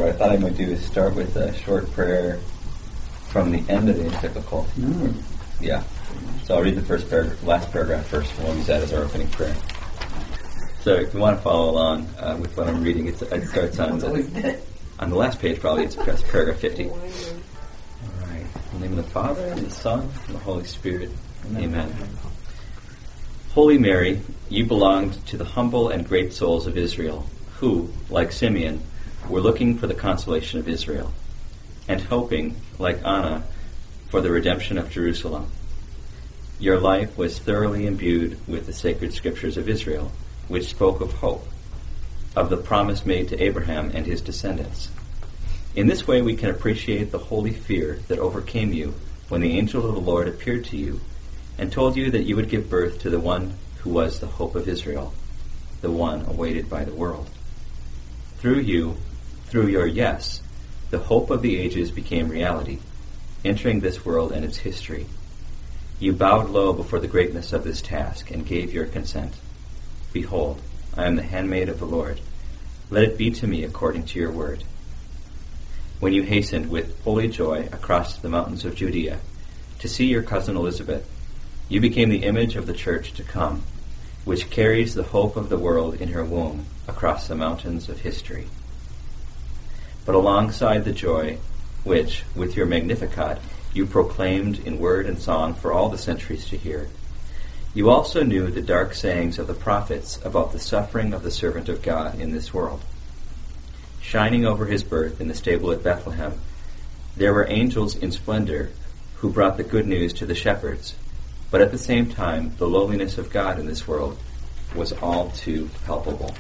what I thought I might do is start with a short prayer from the end of the encyclical. Yeah. So I'll read the last paragraph first, and we'll use that as our opening prayer. So if you want to follow along with what I'm reading, it starts on the last page, probably. It's paragraph 50. All right. In the name of the Father, and the Son, and the Holy Spirit. Amen. Holy Mary, you belonged to the humble and great souls of Israel, who, like Simeon, were looking for the consolation of Israel, and hoping, like Anna, for the redemption of Jerusalem. Your life was thoroughly imbued with the sacred scriptures of Israel, which spoke of hope, of the promise made to Abraham and his descendants. In this way we can appreciate the holy fear that overcame you when the angel of the Lord appeared to you and told you that you would give birth to the one who was the hope of Israel, the one awaited by the world. Through you, through your yes, the hope of the ages became reality, entering this world and its history. You bowed low before the greatness of this task and gave your consent. Behold, I am the handmaid of the Lord. Let it be to me according to your word. When you hastened with holy joy across the mountains of Judea to see your cousin Elizabeth, you became the image of the church to come, which carries the hope of the world in her womb across the mountains of history. But alongside the joy which, with your Magnificat, you proclaimed in word and song for all the centuries to hear, you also knew the dark sayings of the prophets about the suffering of the servant of God in this world. Shining over his birth in the stable at Bethlehem, there were angels in splendor who brought the good news to the shepherds, but at the same time the lowliness of God in this world was all too palpable.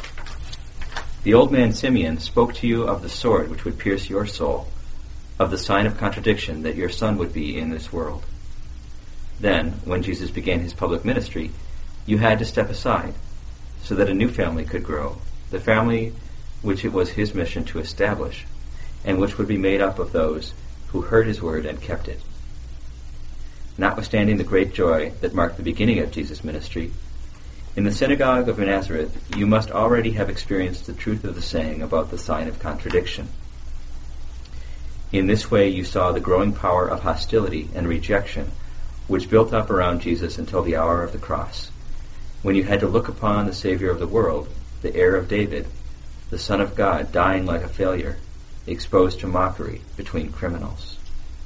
The old man Simeon spoke to you of the sword which would pierce your soul, of the sign of contradiction that your son would be in this world. Then, when Jesus began his public ministry, you had to step aside so that a new family could grow, the family which it was his mission to establish, and which would be made up of those who heard his word and kept it. Notwithstanding the great joy that marked the beginning of Jesus' ministry, in the synagogue of Nazareth you must already have experienced the truth of the saying about the sign of contradiction. In this way you saw the growing power of hostility and rejection which built up around Jesus until the hour of the cross, when you had to look upon the Savior of the world, the heir of David, the Son of God, dying like a failure, exposed to mockery between criminals.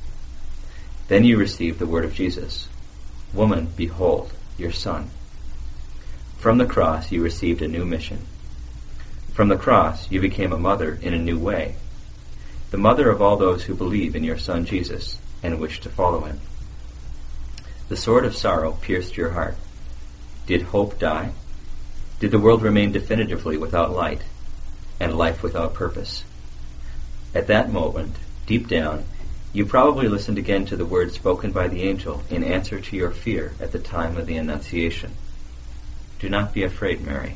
Then you received the word of Jesus, "Woman, behold, your son." From the cross you received a new mission. From the cross you became a mother in a new way, the mother of all those who believe in your Son Jesus and wish to follow him. The sword of sorrow pierced your heart. Did hope die? Did the world remain definitively without light, and life without purpose? At that moment, deep down, you probably listened again to the words spoken by the angel in answer to your fear at the time of the Annunciation. Do not be afraid, Mary.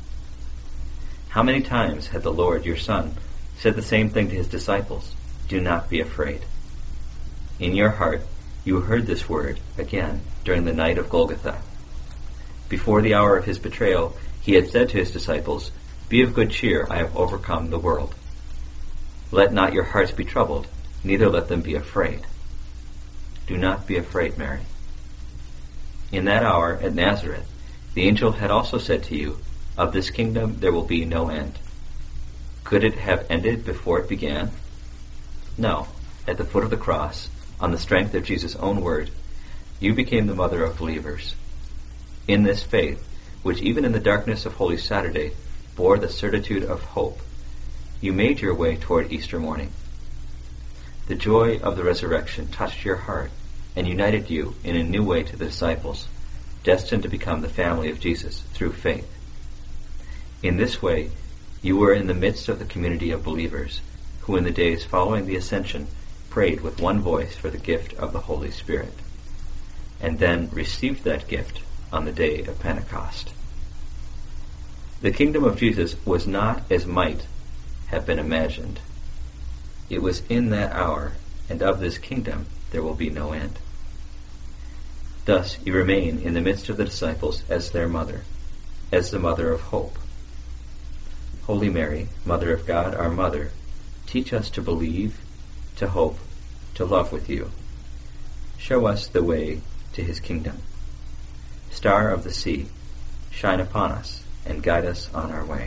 How many times had the Lord, your Son, said the same thing to his disciples? Do not be afraid. In your heart, you heard this word again during the night of Golgotha. Before the hour of his betrayal, he had said to his disciples, "Be of good cheer, I have overcome the world." Let not your hearts be troubled, neither let them be afraid. Do not be afraid, Mary. In that hour at Nazareth, the angel had also said to you, "Of this kingdom there will be no end." Could it have ended before it began? No. At the foot of the cross, on the strength of Jesus' own word, you became the mother of believers. In this faith, which even in the darkness of Holy Saturday bore the certitude of hope, you made your way toward Easter morning. The joy of the resurrection touched your heart and united you in a new way to the disciples, destined to become the family of Jesus through faith. In this way, you were in the midst of the community of believers, who in the days following the Ascension prayed with one voice for the gift of the Holy Spirit, and then received that gift on the day of Pentecost. The kingdom of Jesus was not as might have been imagined. It was in that hour, and of this kingdom there will be no end. Thus you remain in the midst of the disciples as their mother, as the mother of hope. Holy Mary, Mother of God, our Mother, Teach us to believe, to hope, to love with you. Show us the way to his kingdom. Star of the sea, shine upon us and guide us on our way.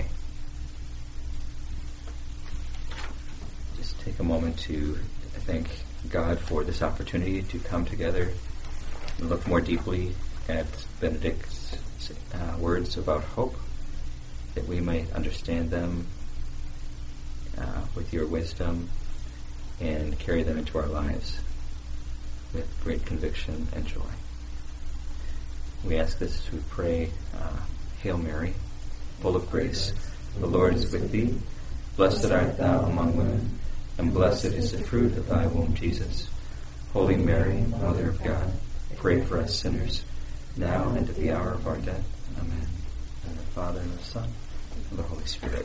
Just take a moment to thank God for this opportunity to come together and look more deeply at Benedict's words about hope, that we might understand them with your wisdom and carry them into our lives with great conviction and joy. We ask this as we pray, Hail Mary, full of grace, the Lord is with thee. Blessed art thou among women, and blessed is the fruit of thy womb, Jesus. Holy Mary, Mother of God, pray for us sinners, now and at the hour of our death. Amen. And the Father, and the Son, and the Holy Spirit.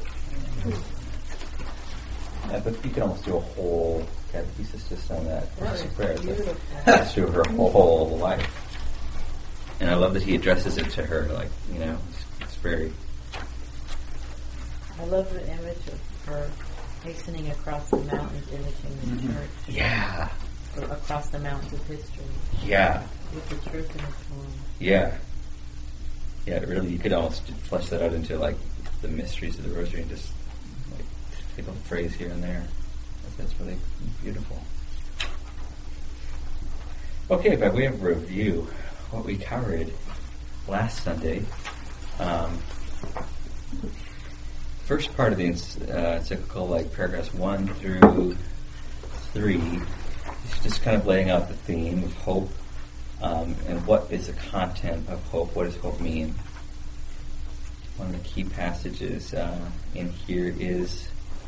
But you can almost do a whole catechesis just on that first prayer. That's through her whole life. And I love that he addresses it to her, like, it's very... I love the image of her hastening across the mountains, imaging the church. Yeah. Or across the mountains of history. Yeah. With the truth in its form. Yeah. Yeah, really, you could almost flesh that out into, like, the mysteries of the Rosary and just, like, take a phrase here and there. That's really beautiful. Okay, by way of review, what we covered last Sunday, first part of the encyclical, like paragraphs 1 through 3, is just kind of laying out the theme of hope, and what is the content of hope, what does hope mean. One of the key passages in here is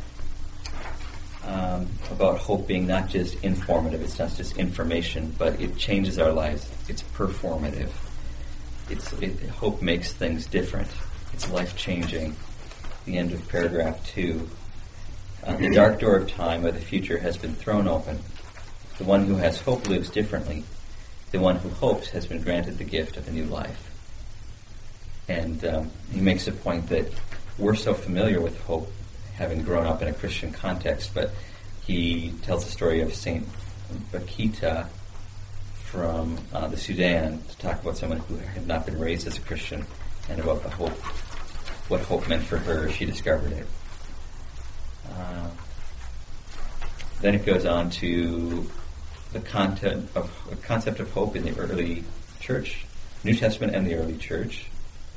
about hope being not just informative, it's not just information, but it changes our lives. It's performative. Hope makes things different. It's life-changing. The end of paragraph 2. The dark door of time or the future has been thrown open. The one who has hope lives differently. The one who hopes has been granted the gift of a new life. And he makes a point that we're so familiar with hope, having grown up in a Christian context, but he tells the story of Saint Bakita from the Sudan to talk about someone who had not been raised as a Christian and about the hope, what hope meant for her. She discovered it. Then it goes on to the concept of hope in the early church, New Testament and the early church,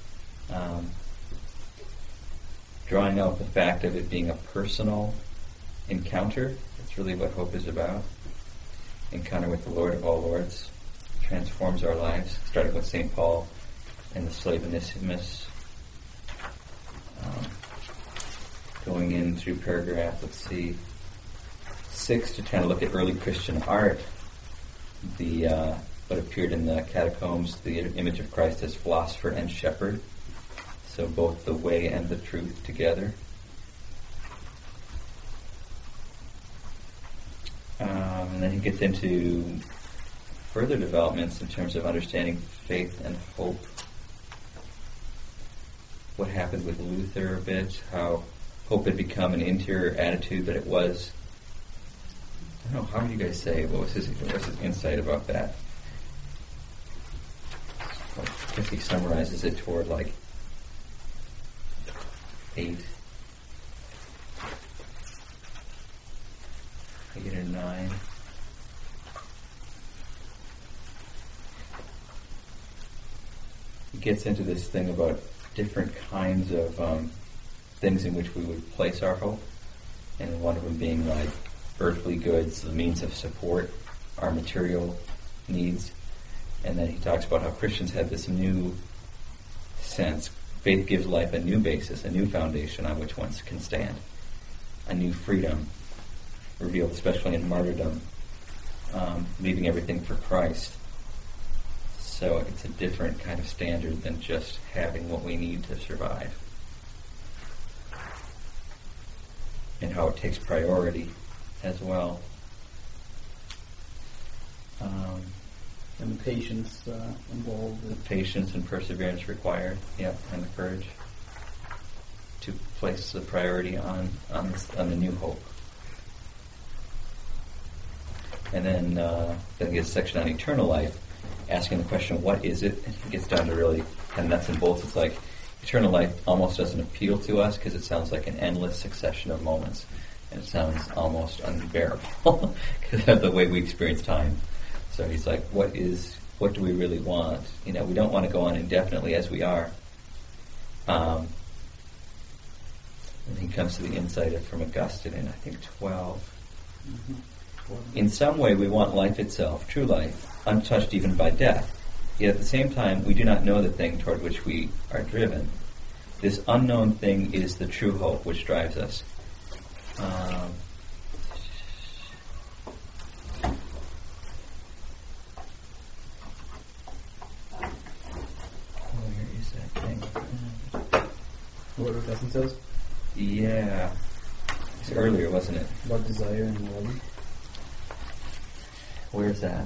drawing out the fact of it being a personal encounter. That's really what hope is about. Encounter with the Lord of all lords transforms our lives, starting with St. Paul and the slave Onesimus, going in through paragraph, 6 to kind of look at early Christian art, what appeared in the catacombs, the image of Christ as philosopher and shepherd, so both the way and the truth together. And then he gets into further developments in terms of understanding faith and hope. What happened with Luther a bit, how hope had become an interior attitude, but it was, I don't know, how would you guys say, what's his insight about that? I guess he summarizes it toward like 8 or 9. He gets into this thing about different kinds of things in which we would place our hope, and one of them being like earthly goods, the means of support, our material needs. And then he talks about how Christians have this new sense. Faith gives life a new basis, a new foundation on which one can stand, a new freedom, revealed especially in martyrdom, leaving everything for Christ. So it's a different kind of standard than just having what we need to survive. And how it takes priority as well. And the patience involved. The patience and perseverance required, and the courage to place the priority on the new hope. And then he gets a section on eternal life, asking the question, what is it? And he gets down to really kind of nuts and bolts. It's like eternal life almost doesn't appeal to us because it sounds like an endless succession of moments. And it sounds almost unbearable because of the way we experience time. So he's like, what do we really want? We don't want to go on indefinitely as we are. And he comes to the insight from Augustine in, I think, 12. Mm-hmm. In some way we want life itself, true life, untouched even by death. Yet at the same time we do not know the thing toward which we are driven. This unknown thing is the true hope which drives us. Where is that thing? What Augustine says? Yeah. It's earlier, wasn't it? About desire and 11. Where's that?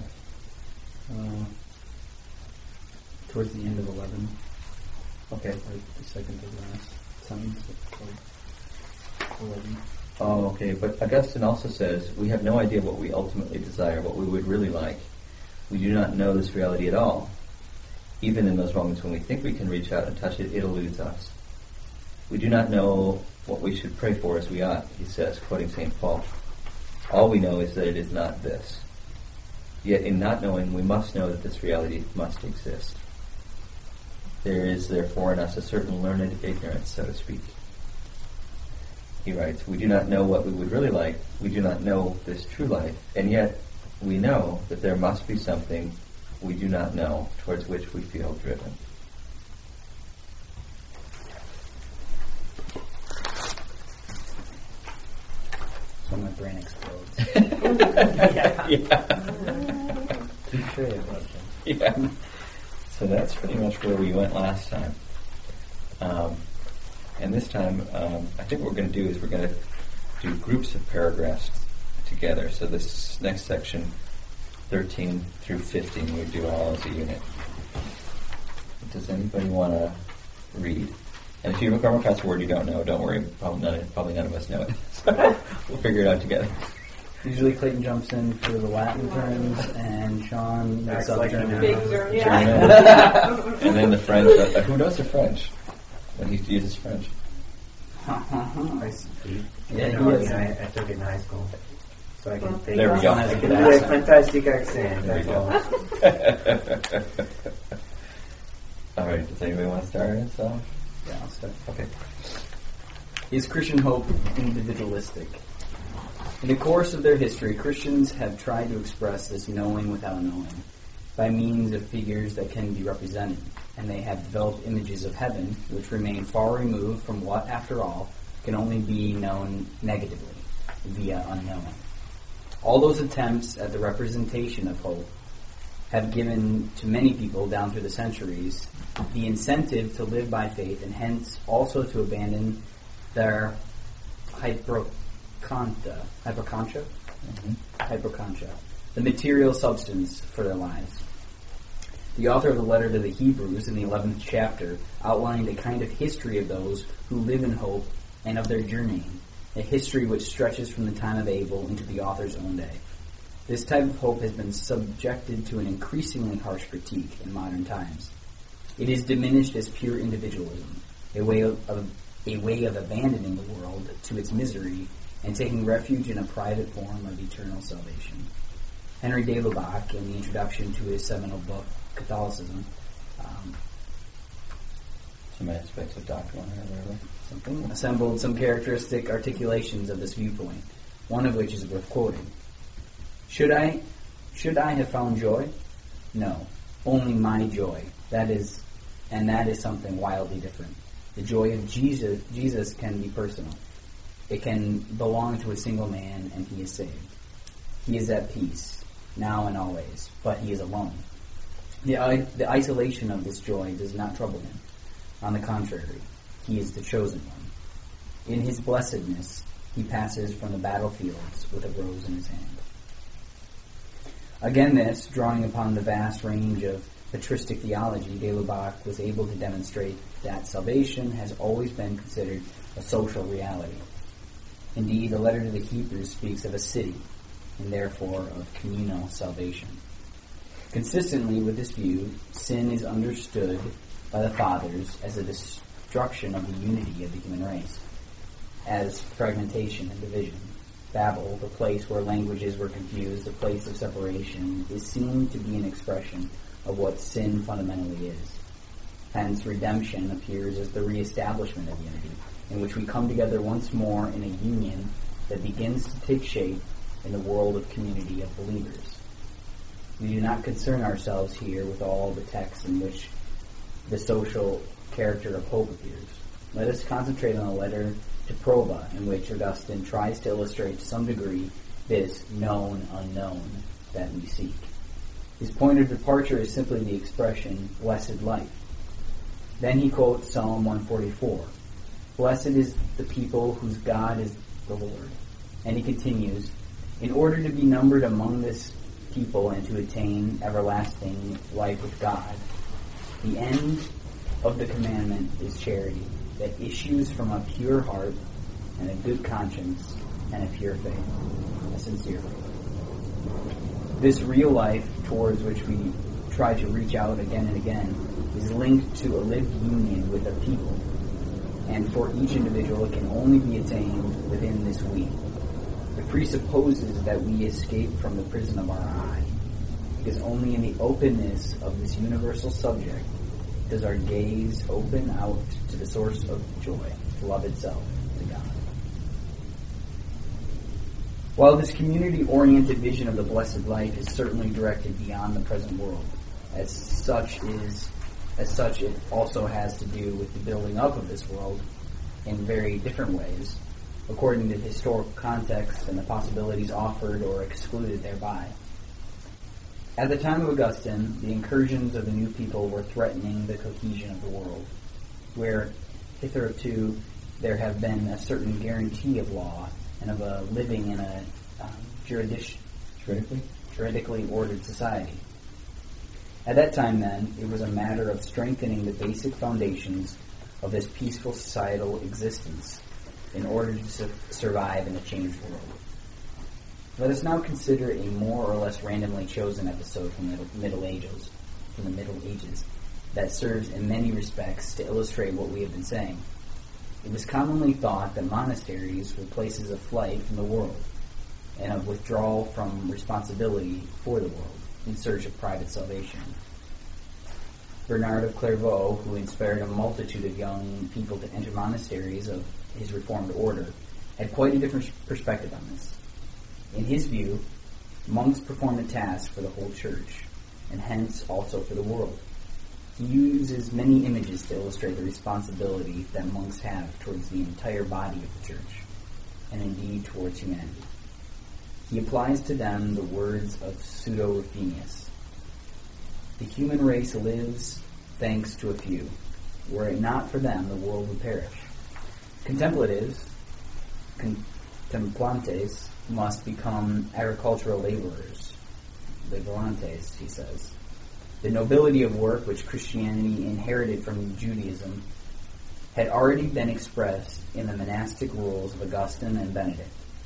Towards the end of 11. Okay. Like the second to last sentence of 11. Oh, okay. But Augustine also says, we have no idea what we ultimately desire, what we would really like. We do not know this reality at all. Even in those moments when we think we can reach out and touch it, it eludes us. We do not know what we should pray for as we ought, he says, quoting St. Paul. All we know is that it is not this. Yet in not knowing, we must know that this reality must exist. There is, therefore, in us a certain learned ignorance, so to speak. He writes, we do not know what we would really like, we do not know this true life, and yet we know that there must be something we do not know towards which we feel driven. So my brain explodes. Yeah. Touche about that. Yeah. So that's pretty much where we went last time. And this time, I think what we're going to do is we're going to do groups of paragraphs together. So this next section, 13 through 15, we do all as a unit. Does anybody want to read? And if you come across a word you don't know, don't worry. Probably none of us know it. So we'll figure it out together. Usually Clayton jumps in for the Latin terms, and Sean makes up German. Big German. German. And then the French. Who knows the French? When he uses French. I took it in high school. So I can think. There we go. I can do a fantastic accent. There we That's go. all. All right. Does anybody want to start us off? Yeah, I'll start. Okay. Is Christian hope individualistic? In the course of their history, Christians have tried to express this knowing without knowing by means of figures that can be represented, and they have developed images of heaven which remain far removed from what, after all, can only be known negatively, via unknowing. All those attempts at the representation of hope have given to many people down through the centuries the incentive to live by faith and hence also to abandon their hypochondria, the material substance for their lives. The author of the letter to the Hebrews in the 11th chapter outlined a kind of history of those who live in hope and of their journeying, a history which stretches from the time of Abel into the author's own day. This type of hope has been subjected to an increasingly harsh critique in modern times. It is diminished as pure individualism, a way of abandoning the world to its misery and taking refuge in a private form of eternal salvation. Henry de Lubac, in the introduction to his seminal book, Catholicism, Some aspects of doctrine or whatever. assembled some characteristic articulations of this viewpoint, one of which is worth quoting. Should I have found joy? No, only my joy. That is something wildly different. The joy of Jesus can be personal. It can belong to a single man, and he is saved. He is at peace, now and always, but he is alone. The isolation of this joy does not trouble him. On the contrary, he is the chosen one. In his blessedness, he passes from the battlefields with a rose in his hand. Again, this, drawing upon the vast range of patristic theology, de Lubac was able to demonstrate that salvation has always been considered a social reality. Indeed, the letter to the Hebrews speaks of a city, and therefore of communal salvation. Consistently with this view, sin is understood by the Fathers as a destruction of the unity of the human race, as fragmentation and division. Babel, the place where languages were confused, the place of separation, is seen to be an expression of what sin fundamentally is. Hence, redemption appears as the reestablishment of unity, in which we come together once more in a union that begins to take shape in the world of community of believers. We do not concern ourselves here with all the texts in which the social character of hope appears. Let us concentrate on the letter to Prova, in which Augustine tries to illustrate to some degree this known unknown that we seek. His point of departure is simply the expression, blessed life. Then he quotes Psalm 144, blessed is the people whose God is the Lord. And he continues, in order to be numbered among this people and to attain everlasting life with God, the end of the commandment is charity, that issues from a pure heart and a good conscience and a pure faith, a sincere faith. This real life towards which we try to reach out again and again is linked to a lived union with a people, and for each individual it can only be attained within this we. It presupposes that we escape from the prison of our I, because only in the openness of this universal subject does our gaze open out to the source of joy, to love itself, to God. While this community-oriented vision of the blessed life is certainly directed beyond the present world, as such it also has to do with the building up of this world in very different ways, according to the historical context and the possibilities offered or excluded thereby. At the time of Augustine, the incursions of the new people were threatening the cohesion of the world, where hitherto there have been a certain guarantee of law and of a living in a juridically ordered society. At that time, then, it was a matter of strengthening the basic foundations of this peaceful societal existence in order to survive in a changed world. Let us now consider a more or less randomly chosen episode from the Middle Ages, that serves in many respects to illustrate what we have been saying. It was commonly thought that monasteries were places of flight from the world and of withdrawal from responsibility for the world in search of private salvation. Bernard of Clairvaux, who inspired a multitude of young people to enter monasteries of his Reformed order, had quite a different perspective on this. In his view, monks perform a task for the whole church, and hence also for the world. He uses many images to illustrate the responsibility that monks have towards the entire body of the church, and indeed towards humanity. He applies to them the words of Pseudo-Rufinus. The human race lives thanks to a few. Were it not for them, the world would perish. Contemplatives, contemplantes, must become agricultural laborers. Laborantes, he says. The nobility of work which Christianity inherited from Judaism had already been expressed in the monastic rules of Augustine and Benedict.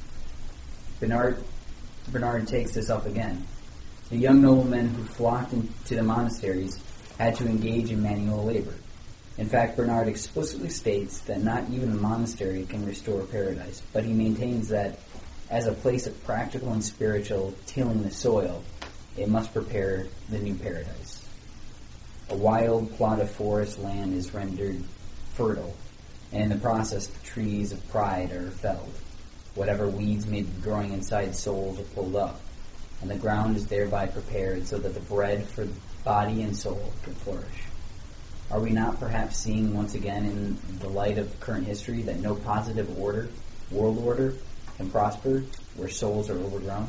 Bernard takes this up again. The young noblemen who flocked into the monasteries had to engage in manual labor. In fact, Bernard explicitly states that not even a monastery can restore paradise, but he maintains that as a place of practical and spiritual tilling the soil, it must prepare the new paradise. A wild plot of forest land is rendered fertile, and in the process the trees of pride are felled. Whatever weeds may be growing inside souls are pulled up, and the ground is thereby prepared so that the bread for body and soul can flourish. Are we not perhaps seeing once again in the light of current history that no positive order, world order, can prosper where souls are overgrown?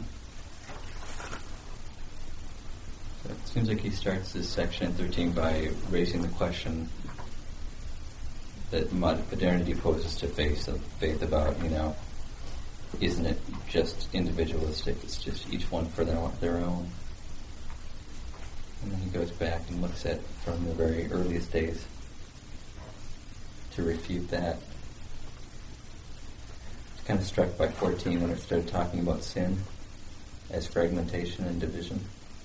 So it seems like he starts this section 13 by raising the question that modernity poses to faith about, isn't it just individualistic? It's just each one for their own. And then he goes back and looks at from the very earliest days to refute that. Kind of struck by 14 when it started talking about sin. as fragmentation and division.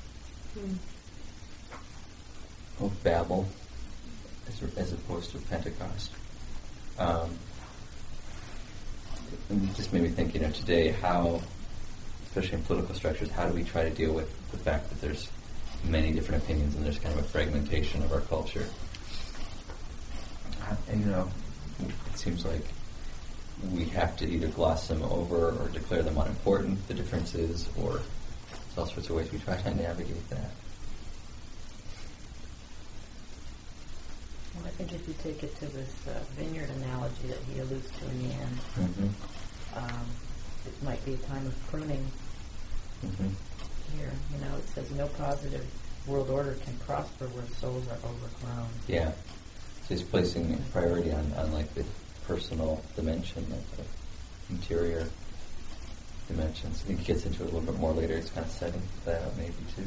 Of Babel as opposed to Pentecost. And it just made me think, today how, especially in political structures, how do we try to deal with the fact that there's many different opinions and there's kind of a fragmentation of our culture? And it seems like we have to either gloss them over or declare them unimportant, the differences, or there's all sorts of ways we try to navigate that. Well, I think if you take it to this vineyard analogy that he alludes to in the end, it might be a time of pruning here. It says no positive world order can prosper where souls are overgrown. Yeah. So he's placing priority on like the personal dimension, like the interior dimensions. I think he gets into it a little bit more later. It's kind of setting that up maybe too.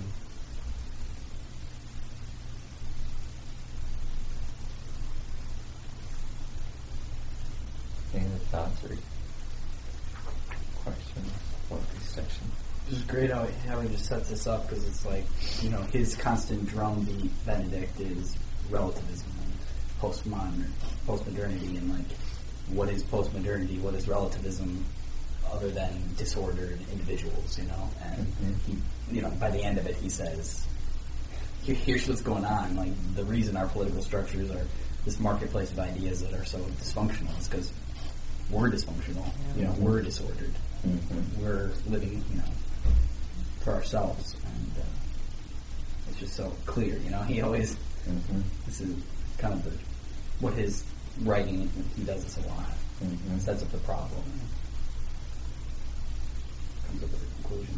Any other thoughts or questions about this section? It's great how he just sets this up, because it's like, his constant drumbeat, Benedict, is relativism and postmodernity, and like, what is postmodernity, what is relativism, other than disordered individuals, and he, by the end of it, he says, here's what's going on, like, the reason our political structures are this marketplace of ideas that are so dysfunctional is because we're dysfunctional, we're disordered, we're living, for ourselves, and it's just so clear, he always, this is kind of what his writing, he does this a lot, sets up the problem, and comes up with a conclusion.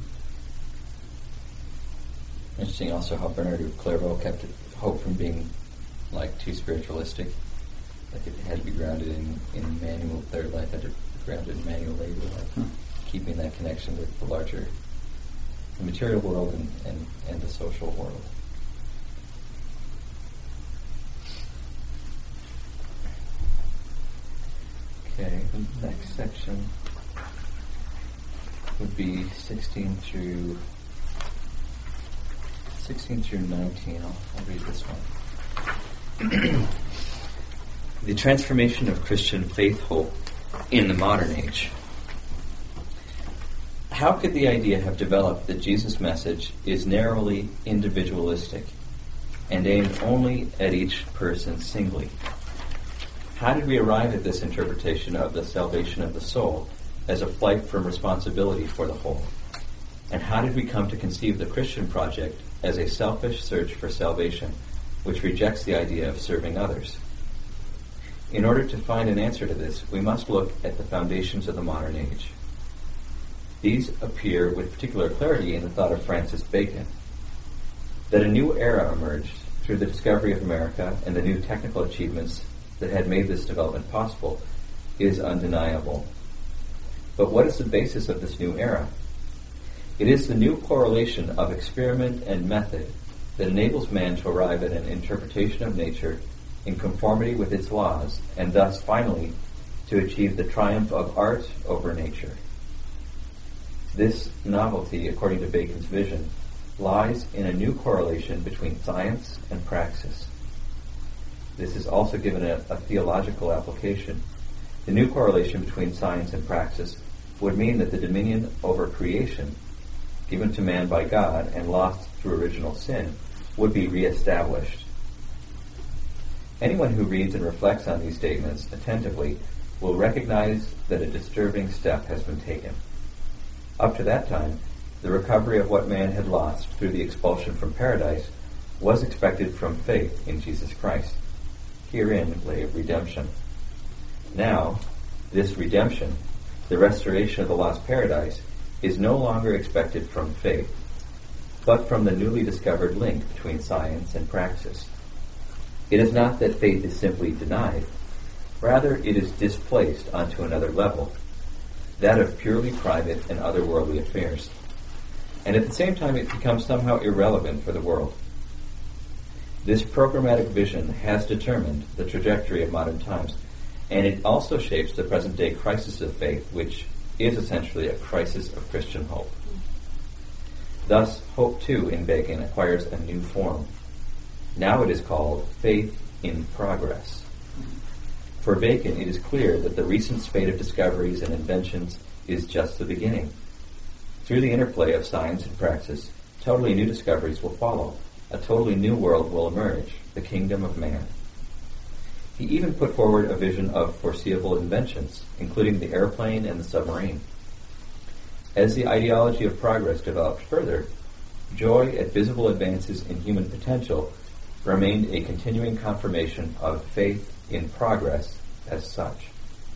Interesting also how Bernard of Clairvaux kept hope from being like too spiritualistic. Like it had to be grounded in manual, their life had to be grounded in manual labor, like keeping that connection with the larger, the material world and the social world. Okay, the next section would be 16 through 19. I'll read this one. The transformation of Christian faith hope in the modern age. How could the idea have developed that Jesus' message is narrowly individualistic and aimed only at each person singly? How did we arrive at this interpretation of the salvation of the soul as a flight from responsibility for the whole? And how did we come to conceive the Christian project as a selfish search for salvation, which rejects the idea of serving others? In order to find an answer to this, we must look at the foundations of the modern age. These appear with particular clarity in the thought of Francis Bacon. That a new era emerged through the discovery of America and the new technical achievements that had made this development possible is undeniable. But what is the basis of this new era? It is the new correlation of experiment and method that enables man to arrive at an interpretation of nature in conformity with its laws, and thus finally to achieve the triumph of art over nature. This novelty, according to Bacon's vision, lies in a new correlation between science and praxis. This is also given a theological application. The new correlation between science and praxis would mean that the dominion over creation, given to man by God and lost through original sin, would be reestablished. Anyone who reads and reflects on these statements attentively will recognize that a disturbing step has been taken. Up to that time, the recovery of what man had lost through the expulsion from paradise was expected from faith in Jesus Christ. Herein lay redemption. Now, this redemption, the restoration of the lost paradise, is no longer expected from faith, but from the newly discovered link between science and praxis. It is not that faith is simply denied. Rather, it is displaced onto another level, that of purely private and otherworldly affairs. And at the same time, it becomes somehow irrelevant for the world. This programmatic vision has determined the trajectory of modern times, and it also shapes the present-day crisis of faith, which is essentially a crisis of Christian hope. Thus, hope too in Bacon acquires a new form. Now it is called faith in progress. For Bacon, it is clear that the recent spate of discoveries and inventions is just the beginning. Through the interplay of science and praxis, totally new discoveries will follow. A totally new world will emerge, the kingdom of man. He even put forward a vision of foreseeable inventions, including the airplane and the submarine. As the ideology of progress developed further, joy at visible advances in human potential remained a continuing confirmation of faith in progress as such.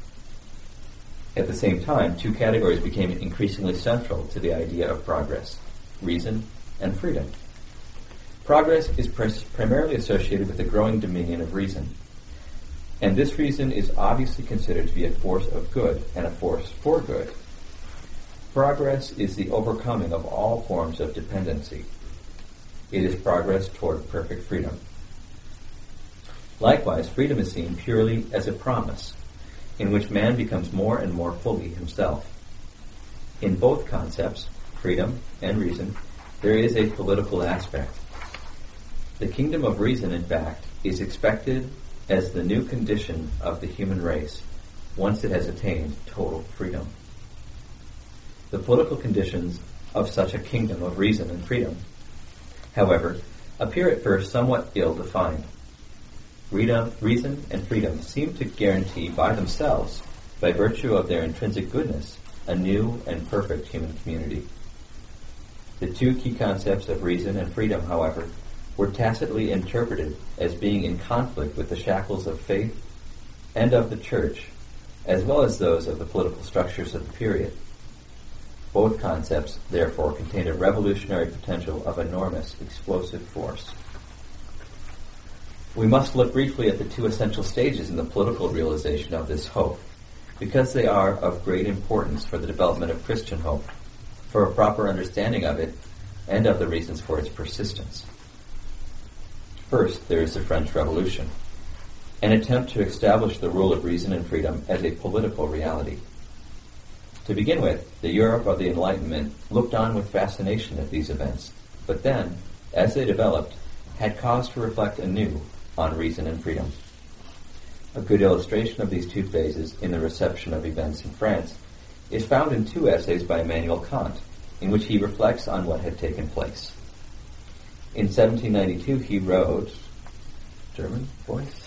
At the same time, two categories became increasingly central to the idea of progress: reason and freedom. Progress is primarily associated with the growing dominion of reason, and this reason is obviously considered to be a force of good and a force for good. Progress is the overcoming of all forms of dependency. It is progress toward perfect freedom. Likewise, freedom is seen purely as a promise, in which man becomes more and more fully himself. In both concepts, freedom and reason, there is a political aspect. The kingdom of reason, in fact, is expected as the new condition of the human race once it has attained total freedom. The political conditions of such a kingdom of reason and freedom, however, appear at first somewhat ill-defined. Reason and freedom seem to guarantee by themselves, by virtue of their intrinsic goodness, a new and perfect human community. The two key concepts of reason and freedom, however, were tacitly interpreted as being in conflict with the shackles of faith and of the church, as well as those of the political structures of the period. Both concepts, therefore, contain a revolutionary potential of enormous explosive force. We must look briefly at the two essential stages in the political realization of this hope, because they are of great importance for the development of Christian hope, for a proper understanding of it, and of the reasons for its persistence. First, there is the French Revolution, an attempt to establish the rule of reason and freedom as a political reality. To begin with, the Europe of the Enlightenment looked on with fascination at these events, but then, as they developed, had cause to reflect anew on reason and freedom. A good illustration of these two phases in the reception of events in France is found in two essays by Immanuel Kant, in which he reflects on what had taken place. In 1792 he wrote, German voice?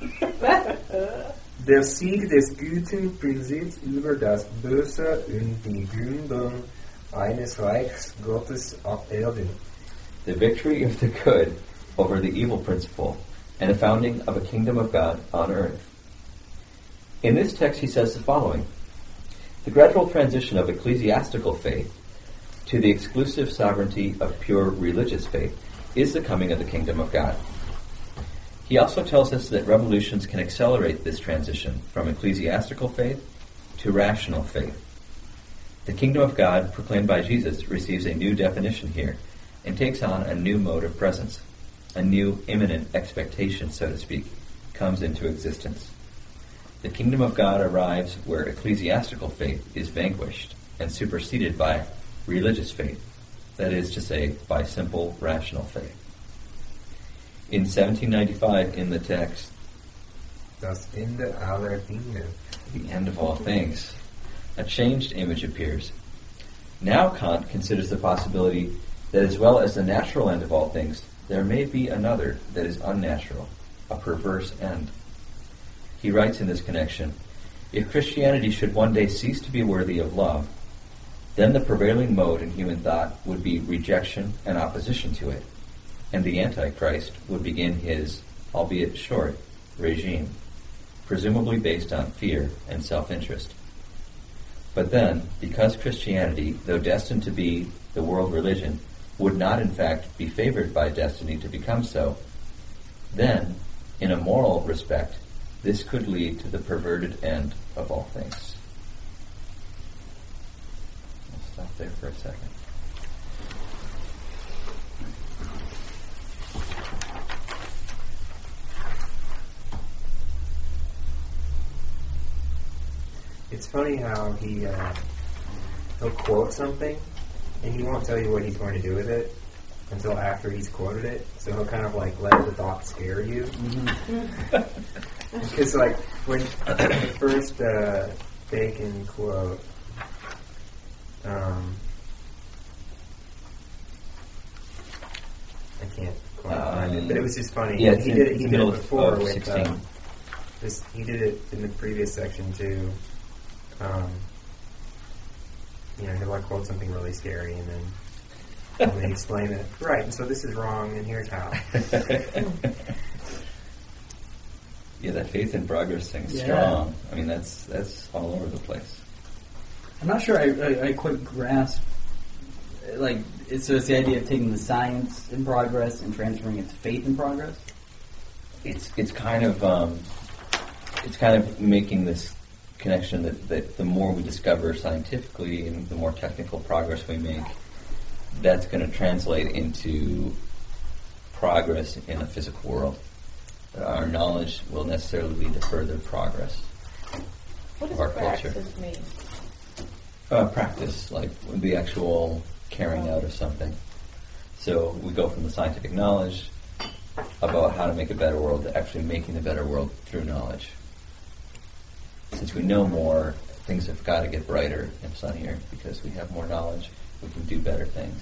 Der Sieg des Guten Prinzips über das Böse und die Gründung eines Reichs Gottes auf Erden. The victory of the good over the evil principle and the founding of a kingdom of God on earth. In this text he says the following: the gradual transition of ecclesiastical faith to the exclusive sovereignty of pure religious faith is the coming of the kingdom of God. He also tells us that revolutions can accelerate this transition from ecclesiastical faith to rational faith. The kingdom of God proclaimed by Jesus receives a new definition here and takes on a new mode of presence. A new imminent expectation, so to speak, comes into existence. The kingdom of God arrives where ecclesiastical faith is vanquished and superseded by religious faith, that is to say, by simple rational faith. In 1795, in the text, Das Ende aller Dinge. the end of all things, a changed image appears. Now Kant considers the possibility that as well as the natural end of all things, there may be another that is unnatural, a perverse end. He writes in this connection, if Christianity should one day cease to be worthy of love, then the prevailing mode in human thought would be rejection and opposition to it, and the Antichrist would begin his, albeit short, regime, presumably based on fear and self-interest. But then, because Christianity, though destined to be the world religion, would not in fact be favored by destiny to become so, then, in a moral respect, this could lead to the perverted end of all things. I'll stop there for a second. It's funny how he'll quote something and he won't tell you what he's going to do with it until after he's quoted it. So he'll kind of like let the thought scare you. Because like when the first Bacon quote, I can't quite find it, but it was just funny. Yeah, he did it. He did it before with 16. he did it in the previous section too. He'll like quote something really scary and then explain it. Right, and so this is wrong, and here's how. Yeah, that faith in progress thing's strong. I mean, that's all over the place. I'm not sure I quite grasp, like, it's the idea of taking the science in progress and transferring it to faith in progress? It's kind of making this connection that the more we discover scientifically and the more technical progress we make, that's going to translate into progress in the physical world. Our knowledge will necessarily lead to further progress What does of our culture. praxis mean? Practice, like the actual carrying out of something. So we go from the scientific knowledge about how to make a better world to actually making a better world through knowledge. Since we know more, things have got to get brighter and sunnier because we have more knowledge, we can do better things.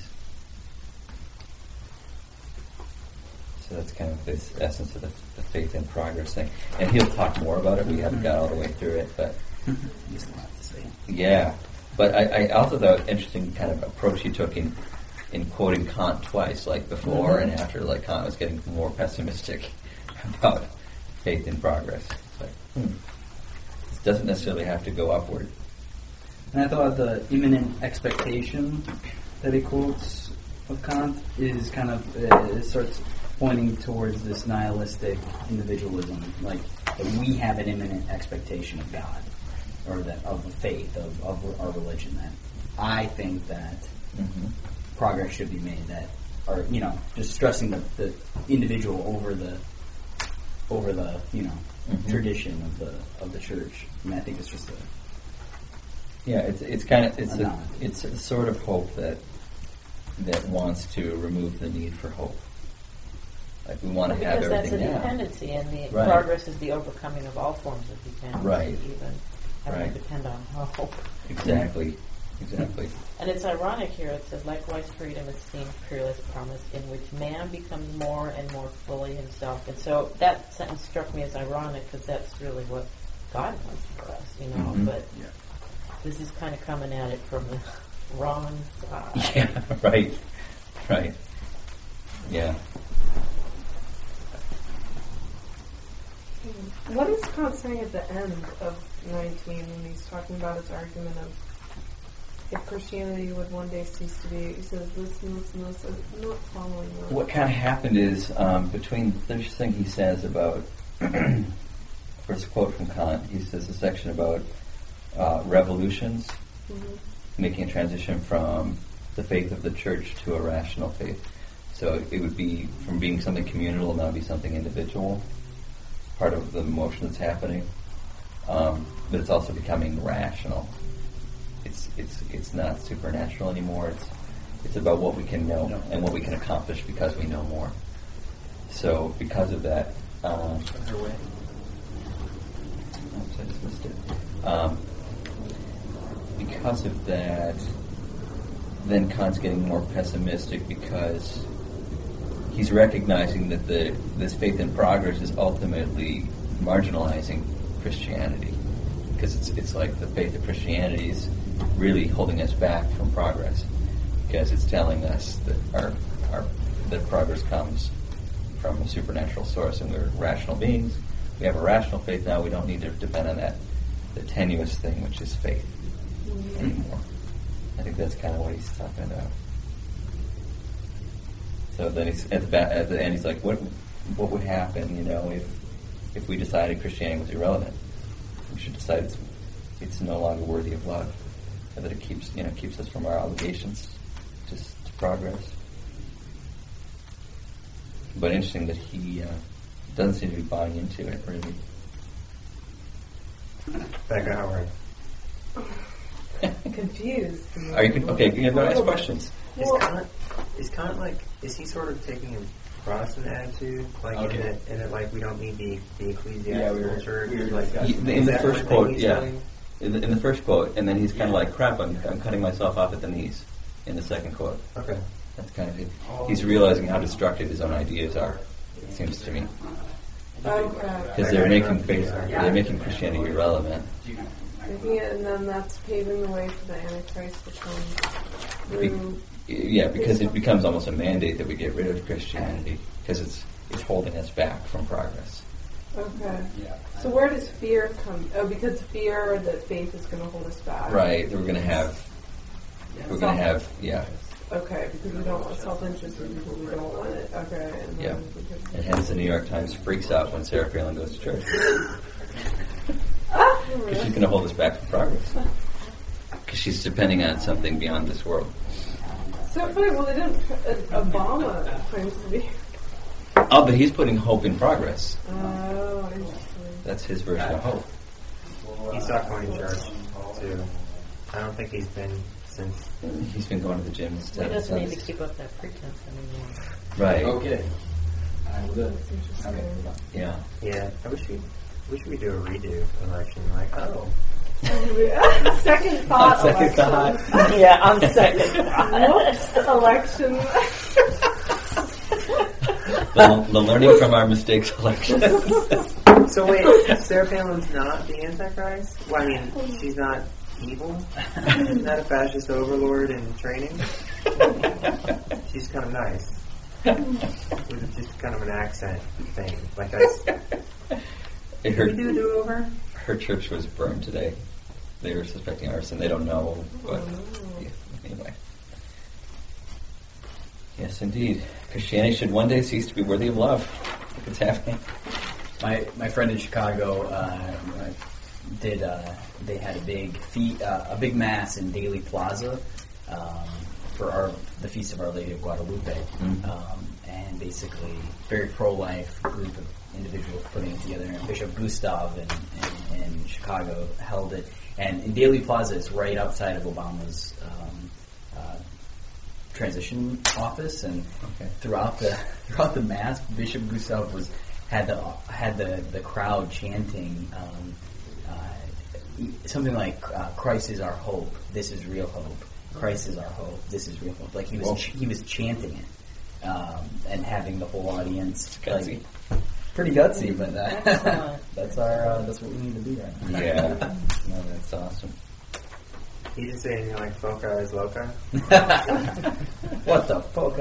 So that's kind of this essence of the faith in progress thing. And he'll talk more about it. We haven't got all the way through it, but He's a lot to say. yeah. But I also thought it interesting kind of approach he took in quoting Kant twice, like before and after. Like Kant was getting more pessimistic about faith in progress. It's like, this doesn't necessarily have to go upward. And I thought the imminent expectation that he quotes of Kant is kind of, it starts pointing towards this nihilistic individualism, like that we have an imminent expectation of God, or that of the faith, of our religion, that I think that progress should be made, that, or, just stressing the individual over the tradition of the church. I mean, I think it's just it's a sort of hope that wants to remove the need for hope. Like we want to have Because that's a everything now. dependency, and the Right. progress is the overcoming of all forms of dependency, Right. even having Right. to depend on hope. Exactly. And it's ironic here, it says, likewise freedom is seen peerless promise in which man becomes more and more fully himself. And so that sentence struck me as ironic because that's really what God wants for us, but this is kind of coming at it from the wrong side. Yeah, right. Yeah. What is Kant saying at the end of 19 when he's talking about his argument of if Christianity would one day cease to be? He says this and this and this. I'm not following that. What kind of happened is between the first thing he says about first quote from Kant, he says a section about revolutions, making a transition from the faith of the church to a rational faith. So it would be from being something communal now be something individual. Part of the motion that's happening, but it's also becoming rational. It's not supernatural anymore. It's about what we can know and what we can accomplish because we know more. So because of that, I just missed it. Because of that, then Kant's getting more pessimistic because he's recognizing that this faith in progress is ultimately marginalizing Christianity, because it's like the faith of Christianity is really holding us back from progress, because it's telling us that that progress comes from a supernatural source, and we're rational beings. We have a rational faith now. We don't need to depend on that the tenuous thing, which is faith, anymore. I think that's kind of what he's talking about. So then he's at the end. He's like, "What would happen, if we decided Christianity was irrelevant? We should decide it's no longer worthy of love, and that it keeps us from our obligations, just to progress." But interesting that he doesn't seem to be buying into it really. Becca Howard. confused. Are you okay? You have no ask questions. Is Kant like? Is he sort of taking a Protestant attitude, like Okay. in that like we don't need the ecclesiastical Yeah, we were church? like that. In the first quote, yeah. In the first quote, and then he's kind of like, crap, I'm cutting myself off at the knees. In the second quote. Okay. That's kind of it. He's realizing how destructive his own ideas are, it seems to me. Okay. Because they're making Christianity irrelevant. And then that's paving the way for the Antichrist to come through. Yeah, because it becomes almost a mandate that we get rid of Christianity, because it's holding us back from progress. Okay. So where does fear come? Oh, because fear that faith is going to hold us back. Right. We're going to have, yeah. Okay, because we don't want self-interest in people, we don't want it. Okay. And Yeah. then because And hence the New York Times freaks out when Sarah Palin goes to church. Because she's going to hold us back from progress. Because she's depending on something beyond this world. So funny. Well, they didn't. Obama claims to be. Oh, but he's putting hope in progress. Oh, interesting. That's his version of hope. He stopped going to church too. I don't think he's been since. He's been going to the gym He instead. doesn't need to keep up that pretense anymore. Right. Okay. I will do it. That's Okay. interesting. Yeah. Yeah, I wish we do a redo election. Like, oh, Second thought. Second election. thought. Yeah, on second thought. Whoops, election. The learning from our mistakes election. so wait, Sarah Palin's not the Antichrist? Well, I mean, she's not evil, not a fascist overlord in training. She's kind of nice, with just kind of an accent thing. Like that's. Did we do a do-over? Her church was burned today. They were suspecting arson. They don't know, but yeah, anyway. Yes, indeed. Christianity should one day cease to be worthy of love. Look what's happening. My friend in Chicago they had a big mass in Daly Plaza for the Feast of Our Lady of Guadalupe, and basically very pro-life group of individuals putting it together. And Bishop Gustav in Chicago held it, and in Daly Plaza is right outside of Obama's transition office, and throughout the mass, Bishop Gustav had the crowd chanting something like "Christ is our hope. This is real hope. Christ is our hope. This is real hope." Like he was chanting it and having the whole audience Gutsy. pretty gutsy, but Excellent. that's what we need to be right now. Yeah. No, that's awesome. He didn't say anything like "Foca is loca." What the fuck?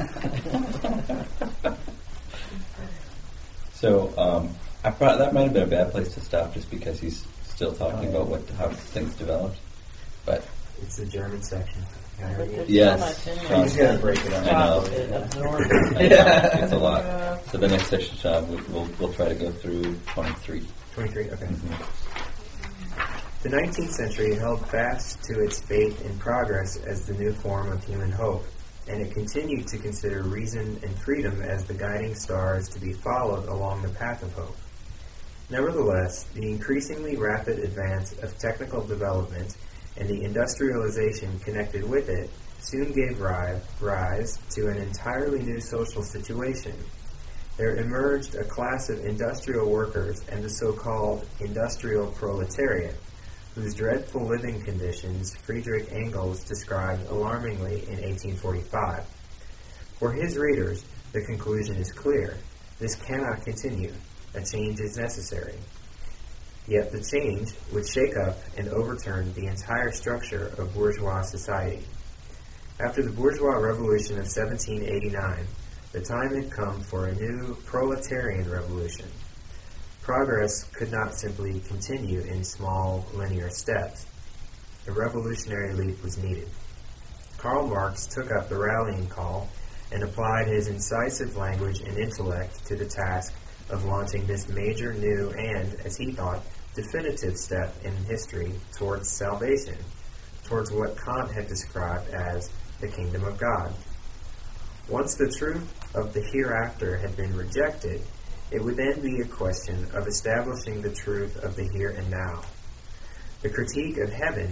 So that might have been a bad place to stop, just because he's still talking about how things developed. But It's the German section. But there's Yes. so much in You there. just gotta break it up. I know. To absorb it. It's a lot. Yeah. So the next section, Sean, we'll try to go through 23. 23. Okay. The 19th century held fast to its faith in progress as the new form of human hope, and it continued to consider reason and freedom as the guiding stars to be followed along the path of hope. Nevertheless, the increasingly rapid advance of technical development and the industrialization connected with it soon gave rise to an entirely new social situation. There emerged a class of industrial workers and the so-called industrial proletariat, whose dreadful living conditions Friedrich Engels described alarmingly in 1845. For his readers, the conclusion is clear. This cannot continue. A change is necessary. Yet the change would shake up and overturn the entire structure of bourgeois society. After the bourgeois revolution of 1789, the time had come for a new proletarian revolution. Progress could not simply continue in small, linear steps. A revolutionary leap was needed. Karl Marx took up the rallying call and applied his incisive language and intellect to the task of launching this major new and, as he thought, definitive step in history towards salvation, towards what Kant had described as the kingdom of God. Once the truth of the hereafter had been rejected, it would then be a question of establishing the truth of the here and now. The critique of heaven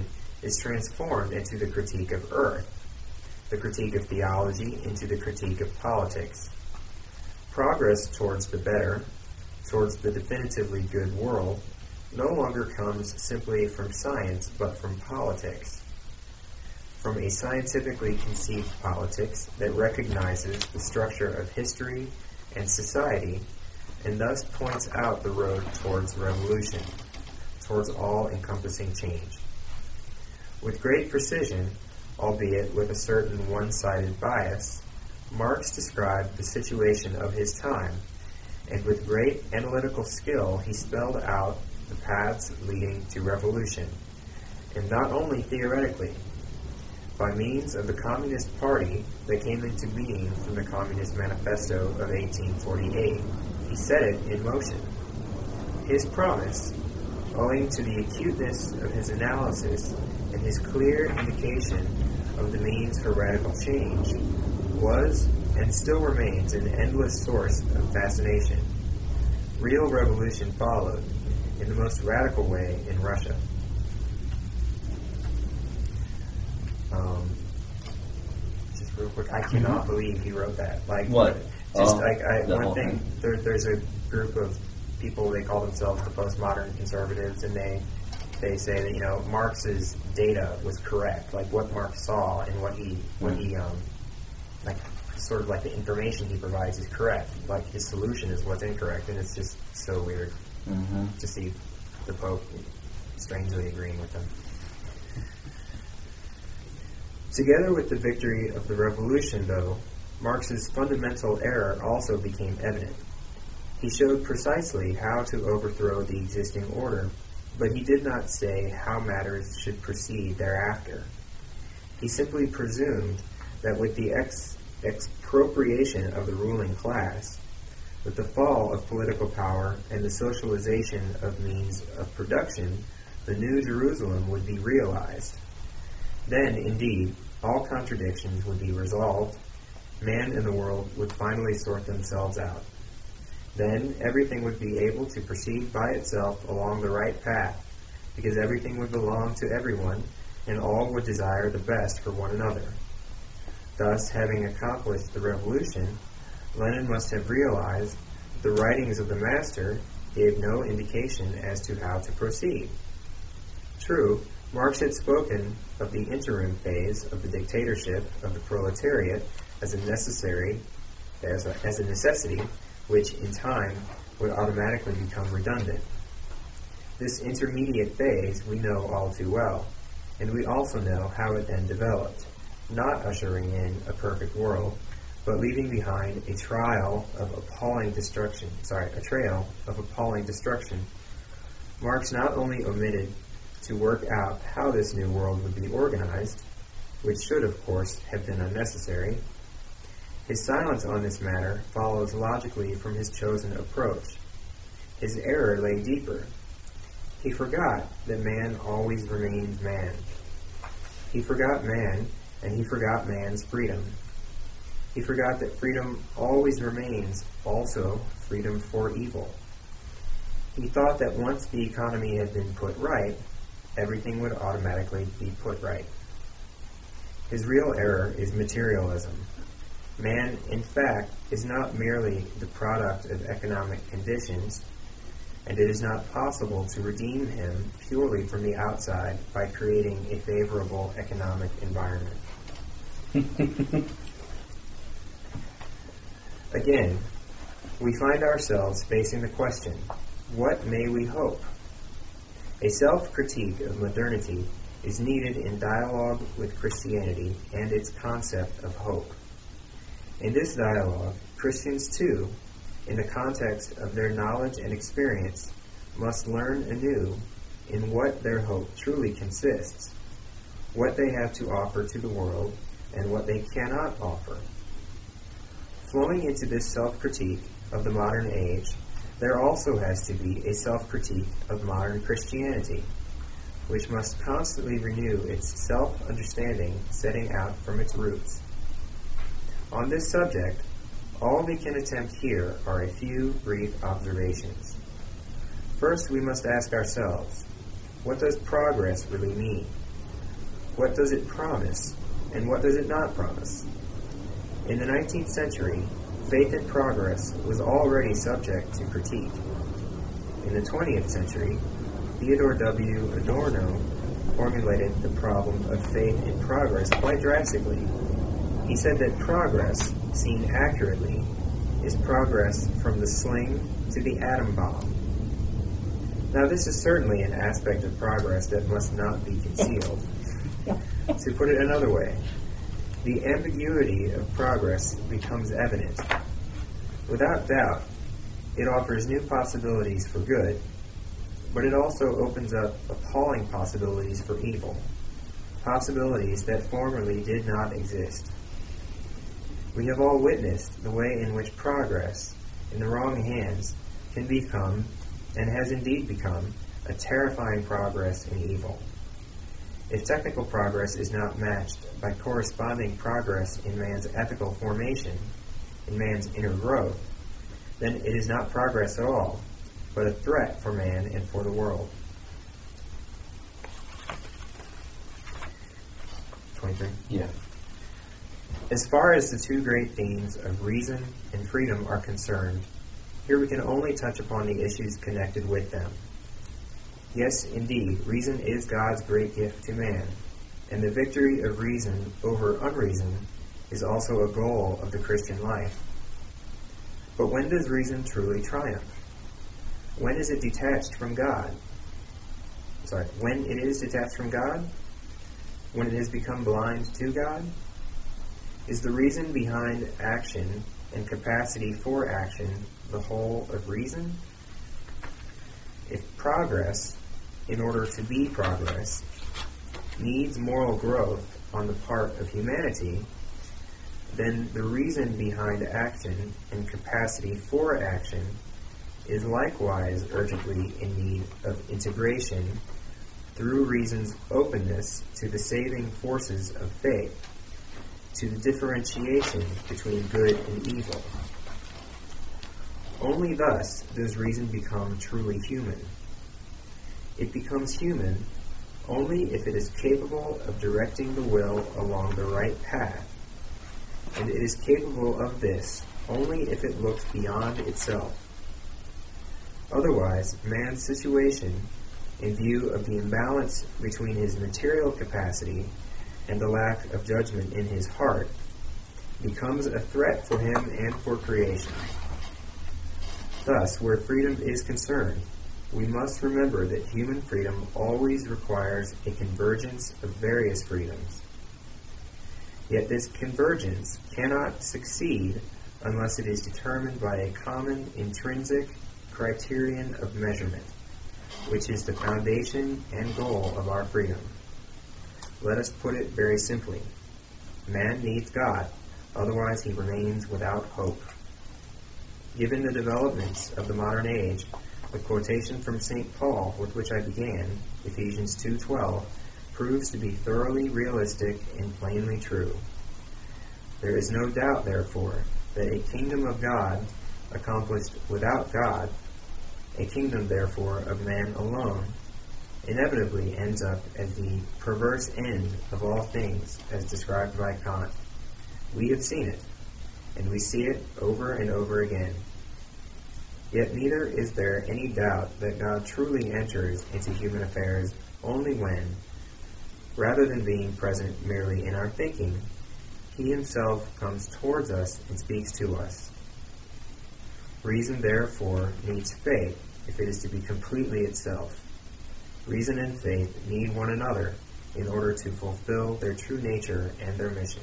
is transformed into the critique of earth, the critique of theology into the critique of politics. Progress towards the better, towards the definitively good world, no longer comes simply from science, but from politics. From a scientifically conceived politics that recognizes the structure of history and society, and thus points out the road towards revolution, towards all-encompassing change. With great precision, albeit with a certain one-sided bias, Marx described the situation of his time, and with great analytical skill he spelled out the paths leading to revolution, and not only theoretically. By means of the Communist Party that came into being from the Communist Manifesto of 1848, he set it in motion. His promise, owing to the acuteness of his analysis and his clear indication of the means for radical change, was and still remains an endless source of fascination. Real revolution followed, in the most radical way, in Russia. Just real quick, I cannot believe he wrote that. Like What? Just The one whole thing. There's a group of people, they call themselves the postmodern conservatives, and they say that Marx's data was correct, like what Marx saw and what he like sort of like the information he provides is correct, like his solution is what's incorrect, and it's just so weird to see the Pope strangely agreeing with them. Together with the victory of the revolution, though, Marx's fundamental error also became evident. He showed precisely how to overthrow the existing order, but he did not say how matters should proceed thereafter. He simply presumed that with the expropriation of the ruling class, with the fall of political power and the socialization of means of production, the New Jerusalem would be realized. Then, indeed, all contradictions would be resolved. Man and the world would finally sort themselves out. Then everything would be able to proceed by itself along the right path, because everything would belong to everyone, and all would desire the best for one another. Thus, having accomplished the revolution, Lenin must have realized that the writings of the master gave no indication as to how to proceed. True, Marx had spoken of the interim phase of the dictatorship of the proletariat as a necessity, which in time would automatically become redundant. This intermediate phase we know all too well, and we also know how it then developed, not ushering in a perfect world, but leaving behind a trail of appalling destruction. Marx not only omitted to work out how this new world would be organized, which should, of course, have been unnecessary. His silence on this matter follows logically from his chosen approach. His error lay deeper. He forgot that man always remains man. He forgot man, and he forgot man's freedom. He forgot that freedom always remains also freedom for evil. He thought that once the economy had been put right, everything would automatically be put right. His real error is materialism. Man, in fact, is not merely the product of economic conditions, and it is not possible to redeem him purely from the outside by creating a favorable economic environment. Again, we find ourselves facing the question, what may we hope? A self-critique of modernity is needed in dialogue with Christianity and its concept of hope. In this dialogue, Christians too, in the context of their knowledge and experience, must learn anew in what their hope truly consists, what they have to offer to the world, and what they cannot offer. Flowing into this self-critique of the modern age, there also has to be a self-critique of modern Christianity, which must constantly renew its self-understanding, setting out from its roots. On this subject, all we can attempt here are a few brief observations. First, we must ask ourselves, what does progress really mean? What does it promise, and what does it not promise? In the 19th century, faith and progress was already subject to critique. In the 20th century, Theodore W. Adorno formulated the problem of faith and progress quite drastically. He said that progress, seen accurately, is progress from the sling to the atom bomb. Now, this is certainly an aspect of progress that must not be concealed. To put it another way, the ambiguity of progress becomes evident. Without doubt, it offers new possibilities for good, but it also opens up appalling possibilities for evil, possibilities that formerly did not exist. We have all witnessed the way in which progress, in the wrong hands, can become, and has indeed become, a terrifying progress in evil. If technical progress is not matched by corresponding progress in man's ethical formation, in man's inner growth, then it is not progress at all, but a threat for man and for the world. 23. Yeah. As far as the two great themes of reason and freedom are concerned, here we can only touch upon the issues connected with them. Yes, indeed, reason is God's great gift to man, and the victory of reason over unreason is also a goal of the Christian life. But when does reason truly triumph? When is it detached from God? When it is detached from God? When it has become blind to God? Is the reason behind action and capacity for action the whole of reason? If progress, in order to be progress, needs moral growth on the part of humanity, then the reason behind action and capacity for action is likewise urgently in need of integration through reason's openness to the saving forces of faith, to the differentiation between good and evil. Only thus does reason become truly human. It becomes human only if it is capable of directing the will along the right path, and it is capable of this only if it looks beyond itself. Otherwise, man's situation, in view of the imbalance between his material capacity and the lack of judgment in his heart, becomes a threat for him and for creation. Thus, where freedom is concerned, we must remember that human freedom always requires a convergence of various freedoms. Yet this convergence cannot succeed unless it is determined by a common intrinsic criterion of measurement, which is the foundation and goal of our freedom. Let us put it very simply. Man needs God, otherwise he remains without hope. Given the developments of the modern age, the quotation from St. Paul with which I began, Ephesians 2:12, proves to be thoroughly realistic and plainly true. There is no doubt, therefore, that a kingdom of God accomplished without God, a kingdom, therefore, of man alone, inevitably ends up as the perverse end of all things, as described by Kant. We have seen it, and we see it over and over again. Yet neither is there any doubt that God truly enters into human affairs only when, rather than being present merely in our thinking, he himself comes towards us and speaks to us. Reason, therefore, needs faith if it is to be completely itself. Reason and faith need one another in order to fulfill their true nature and their mission.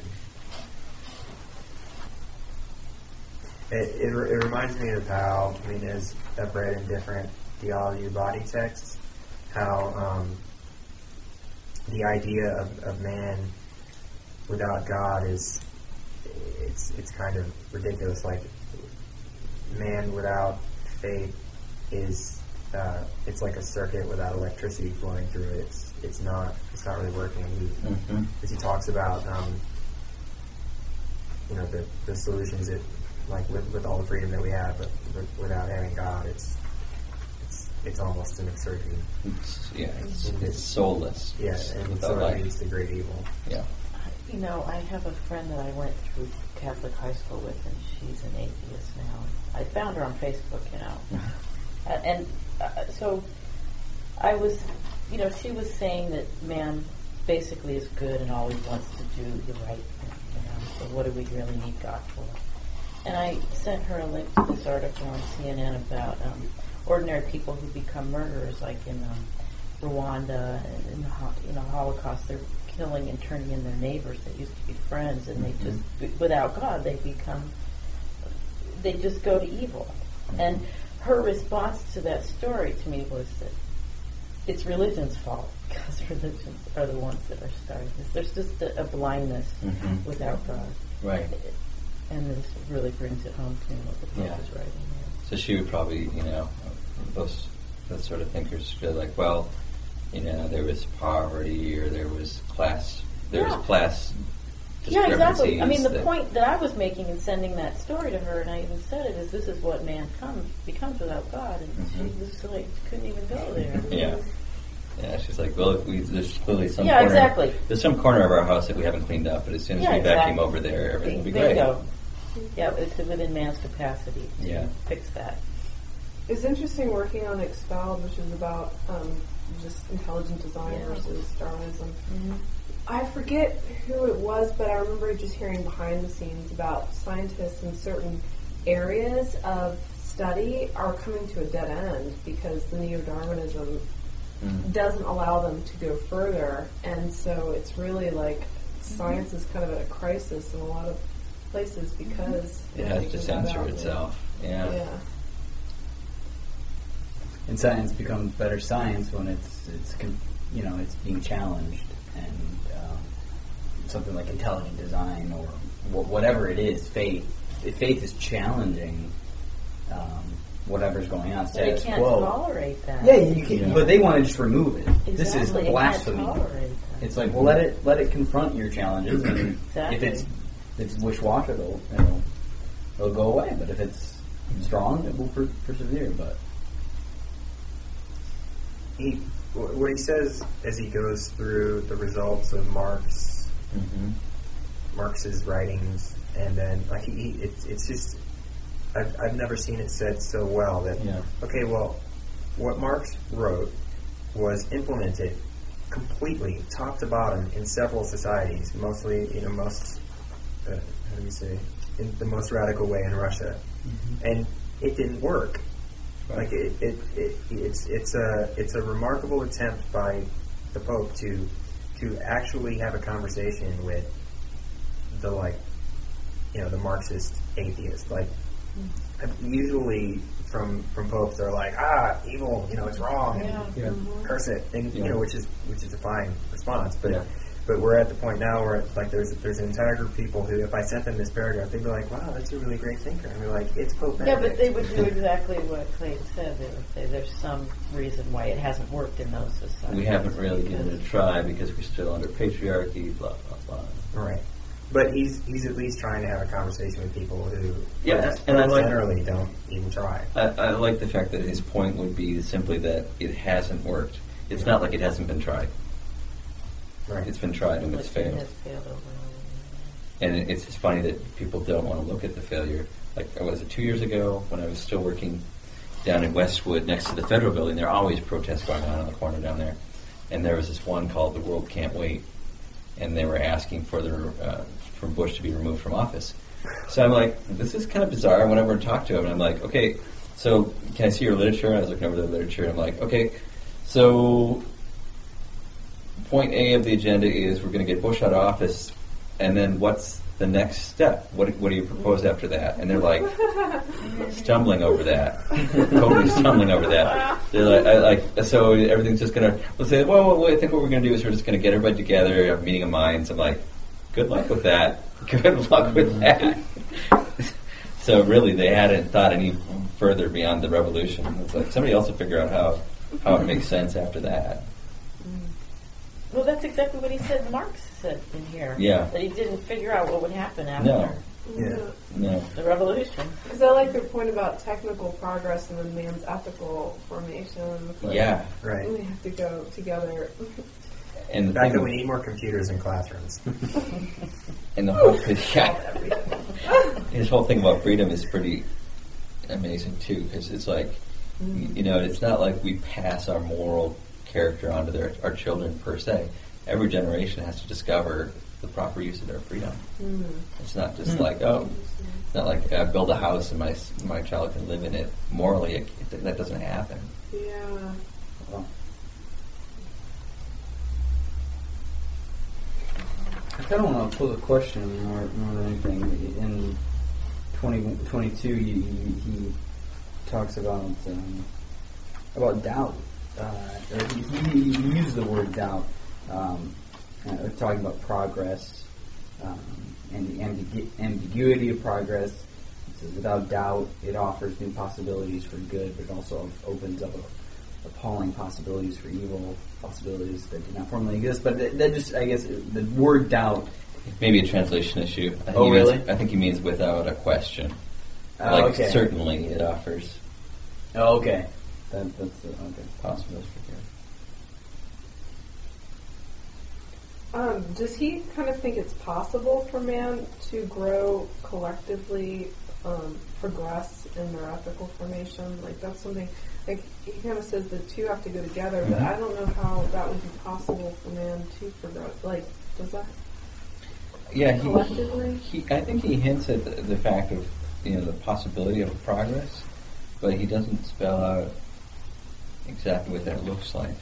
It reminds me of how, as I've read in different theology of body texts, how the idea of man without God it's kind of ridiculous. Like, man without faith is it's like a circuit without electricity flowing through it. It's not really working. As he talks about the solutions that, like, with all the freedom that we have, but without having God, it's it's almost an absurdity. It's soulless. Yeah, It's and without so it life. leads to great evil. Yeah. You know, I have a friend that I went through Catholic high school with, and she's an atheist now. I found her on Facebook, you know. So I was, you know, she was saying that man basically is good and always wants to do the right thing, you know. So what do we really need God for? And I sent her a link to this article on CNN about ordinary people who become murderers, like in Rwanda and in the Holocaust. They're killing and turning in their neighbors that used to be friends, and they just, without God, they just go to evil. And her response to that story to me was that it's religion's fault, because religions are the ones that are starting this. There's just a blindness without God. Right. And this really brings it home to me what the Pope is writing there. So she would probably, you know, those sort of thinkers feel like, well, you know, there was poverty or there was class discrepancies. Yeah, exactly. I mean, the point that I was making in sending that story to her, and I even said it, is this is what man becomes without God, and she was like, couldn't even go there. Yeah, she's like, well, there's clearly some corner. Exactly. There's some corner of our house that we haven't cleaned up, but as soon as we vacuum over there, everything will be great. Bingo. Yeah, it's within man's capacity to fix that. It's interesting working on Expelled, which is about just intelligent design versus Darwinism. Mm-hmm. I forget who it was, but I remember just hearing behind the scenes about scientists in certain areas of study are coming to a dead end because the neo-Darwinism doesn't allow them to go further, and so it's really like science is kind of at a crisis in a lot of places because it has to censor itself. Yeah. And science becomes better science when it's being challenged, and something like intelligent design or whatever it is, faith. If faith is challenging whatever's going on, status quo. They can't tolerate that. Yeah, you can, but they want to just remove it. Exactly. This is blasphemy. It's like, well, let it confront your challenges, and if it's wish-wash, it'll go away. But if it's strong, it will persevere. But what he says as he goes through the results of Marx's writings, and then like it's just I've never seen it said so well that okay, well, what Marx wrote was implemented completely, top to bottom, in several societies, mostly how do we say, in the most radical way in Russia, and it didn't work. Right. Like it's a remarkable attempt by the Pope to actually have a conversation with the Marxist atheist. Like usually from popes they're like, evil, it's wrong, curse it, and which is a fine response, but we're at the point now where like there's an entire group of people who, if I sent them this paragraph, they'd be like, wow, that's a really great thinker, and we're like, it's Pope Benedict. Yeah, but they would do exactly what Clayton said. They would say there's some reason why it hasn't worked in those societies. We haven't really given it a try because we're still under patriarchy, blah blah blah. Right. But he's at least trying to have a conversation with people who generally don't even try. I like the fact that his point would be simply that it hasn't worked. It's not like it hasn't been tried. Right. It's been tried and it's failed. It has failed over and it's just funny that people don't want to look at the failure. Like, was it 2 years ago when I was still working down in Westwood next to the Federal Building? There are always protests going on the corner down there. And there was this one called The World Can't Wait. And they were asking for Bush to be removed from office. So I'm like, this is kind of bizarre. I went over and talked to him, and I'm like, okay, so can I see your literature? And I was looking over the literature, and I'm like, okay, so point A of the agenda is we're going to get Bush out of office, and then what's the next step? What do you propose after that? And they're like, stumbling over that. Totally stumbling over that. They're like, so everything's just going to, let's say, well, I think what we're going to do is we're just going to get everybody together, have a meeting of minds. I'm like, good luck with that. Good luck with that. So really, they hadn't thought any further beyond the revolution. It's like somebody else will figure out how it makes sense after that. Well, that's exactly what he said. Marx said in here. Yeah. That he didn't figure out what would happen after. No. Yeah. No. The revolution. Because I like their point about technical progress and then man's ethical formation. It's like, Yeah. Right. They have to go together. And The the fact thing that we need more computers in classrooms. and the whole his whole thing about freedom is pretty amazing too, because it's like, you know, it's not like we pass our moral character onto our children per se. Every generation has to discover the proper use of their freedom. It's not just like, it's not like I build a house and my child can live in it. Morally, that doesn't happen. Yeah. Well, I kind of want to pose a question more than anything. In 2022, he talks about doubt. Or he uses the word doubt, talking about progress and the ambiguity of progress. He says, without doubt, it offers new possibilities for good, but it also opens up appalling possibilities for evil, possibilities that do not formally exist. But that just, I guess, the word doubt. Maybe a translation issue. I think Oh, really? I think he means without a question. Okay. Certainly it offers Oh, okay. That's okay. possibilities for good. Does he kind of think it's possible for man to grow collectively, progress in their ethical formation? Like, that's something, like, he kind of says the two have to go together, but I don't know how that would be possible for man to progress. Like, does that Yeah, collectively? I think he hints at the fact of, you know, the possibility of progress, but he doesn't spell out exactly what that looks like.